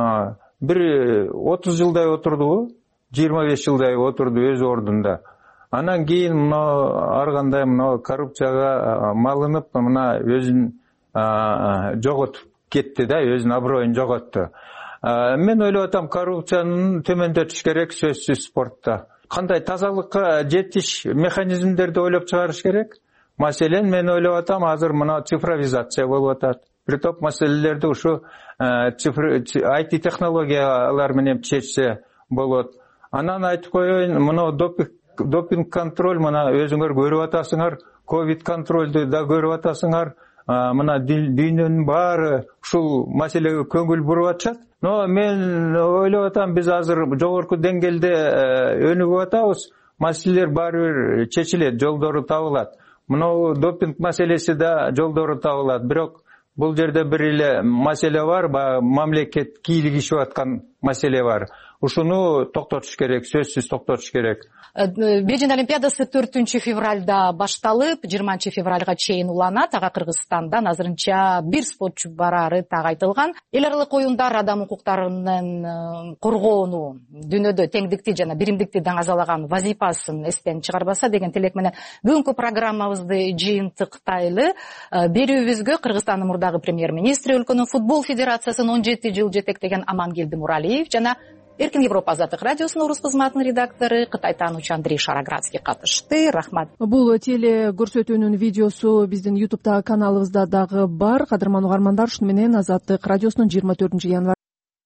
S15: бир 30 жылдай отурду, 25 жылдай отурду өз ордунда. Анан кийин мына ар кандай мына коррупцияга малынып, мына өзүн жоготуп кетти да, өзүнүн аброюн жоготту. Мен ойлоп атам, коррупцияны төмөндөтүш керек сөзсүз спортто. Кандай тазалыкка жетиш механизмдерди ойлоп чыгарыш керек. Маселен, мен ойлоп атам, азыр мына цифровизация болуп атат. бир топ маселелерди ушу IT технологиялар менен чечсе болот. Анан айтып коеюн, мына допинг контроль, мына өзүңөр көрүп атасыңар, ковид контролду да көрүп атасыңар. Мына дүйнөнүн баары ушул маселеге көңүл буруп атышат. Но мен ойлоп атам, биз азыр жогорку деңгээлде өнүгүп атабыз. Маселелер баары бир чечилет, жолдору табылат. Мына допинг маселеси да жолдору табылат. Бирок бул жерде бир эле маселе бар, мамлекет кийлигишип аткан маселе бар. Ушуну токтотуш керек, сөзсүз токтотуш керек.
S16: Бейжин Олимпиадасы 4 февралда башталып, 20 февралга чейин уланат. Ага Кыргызстандан азырынча бир спортчу барары так айтылган. Эл аралык оюндар адам укуктарынын коргоону, дүйнөдө теңдикти жана биримдикти даңазалаган вазифасын эстен чыгарбаса деген тилек менен бүгүнкү программабызды жыйынтыктайлы. Берүүбүзгө Кыргызстандын мурдагы премьер-министри, өлкөнүн футбол федерациясын 17 жыл жетектеген Амангелди Муралиев жана Эркин Европа азаттык радиосунун орус кызматынын редактору, Кытай таануучу Андрей Шароградский катышты. Рахмат.
S2: Бул теле көрсөтүүнүн видеосу биздин YouTube'дагы каналыбызда дагы бар. Кадырман угармандар, ушуну менен Азаттык радиосунун 24 январь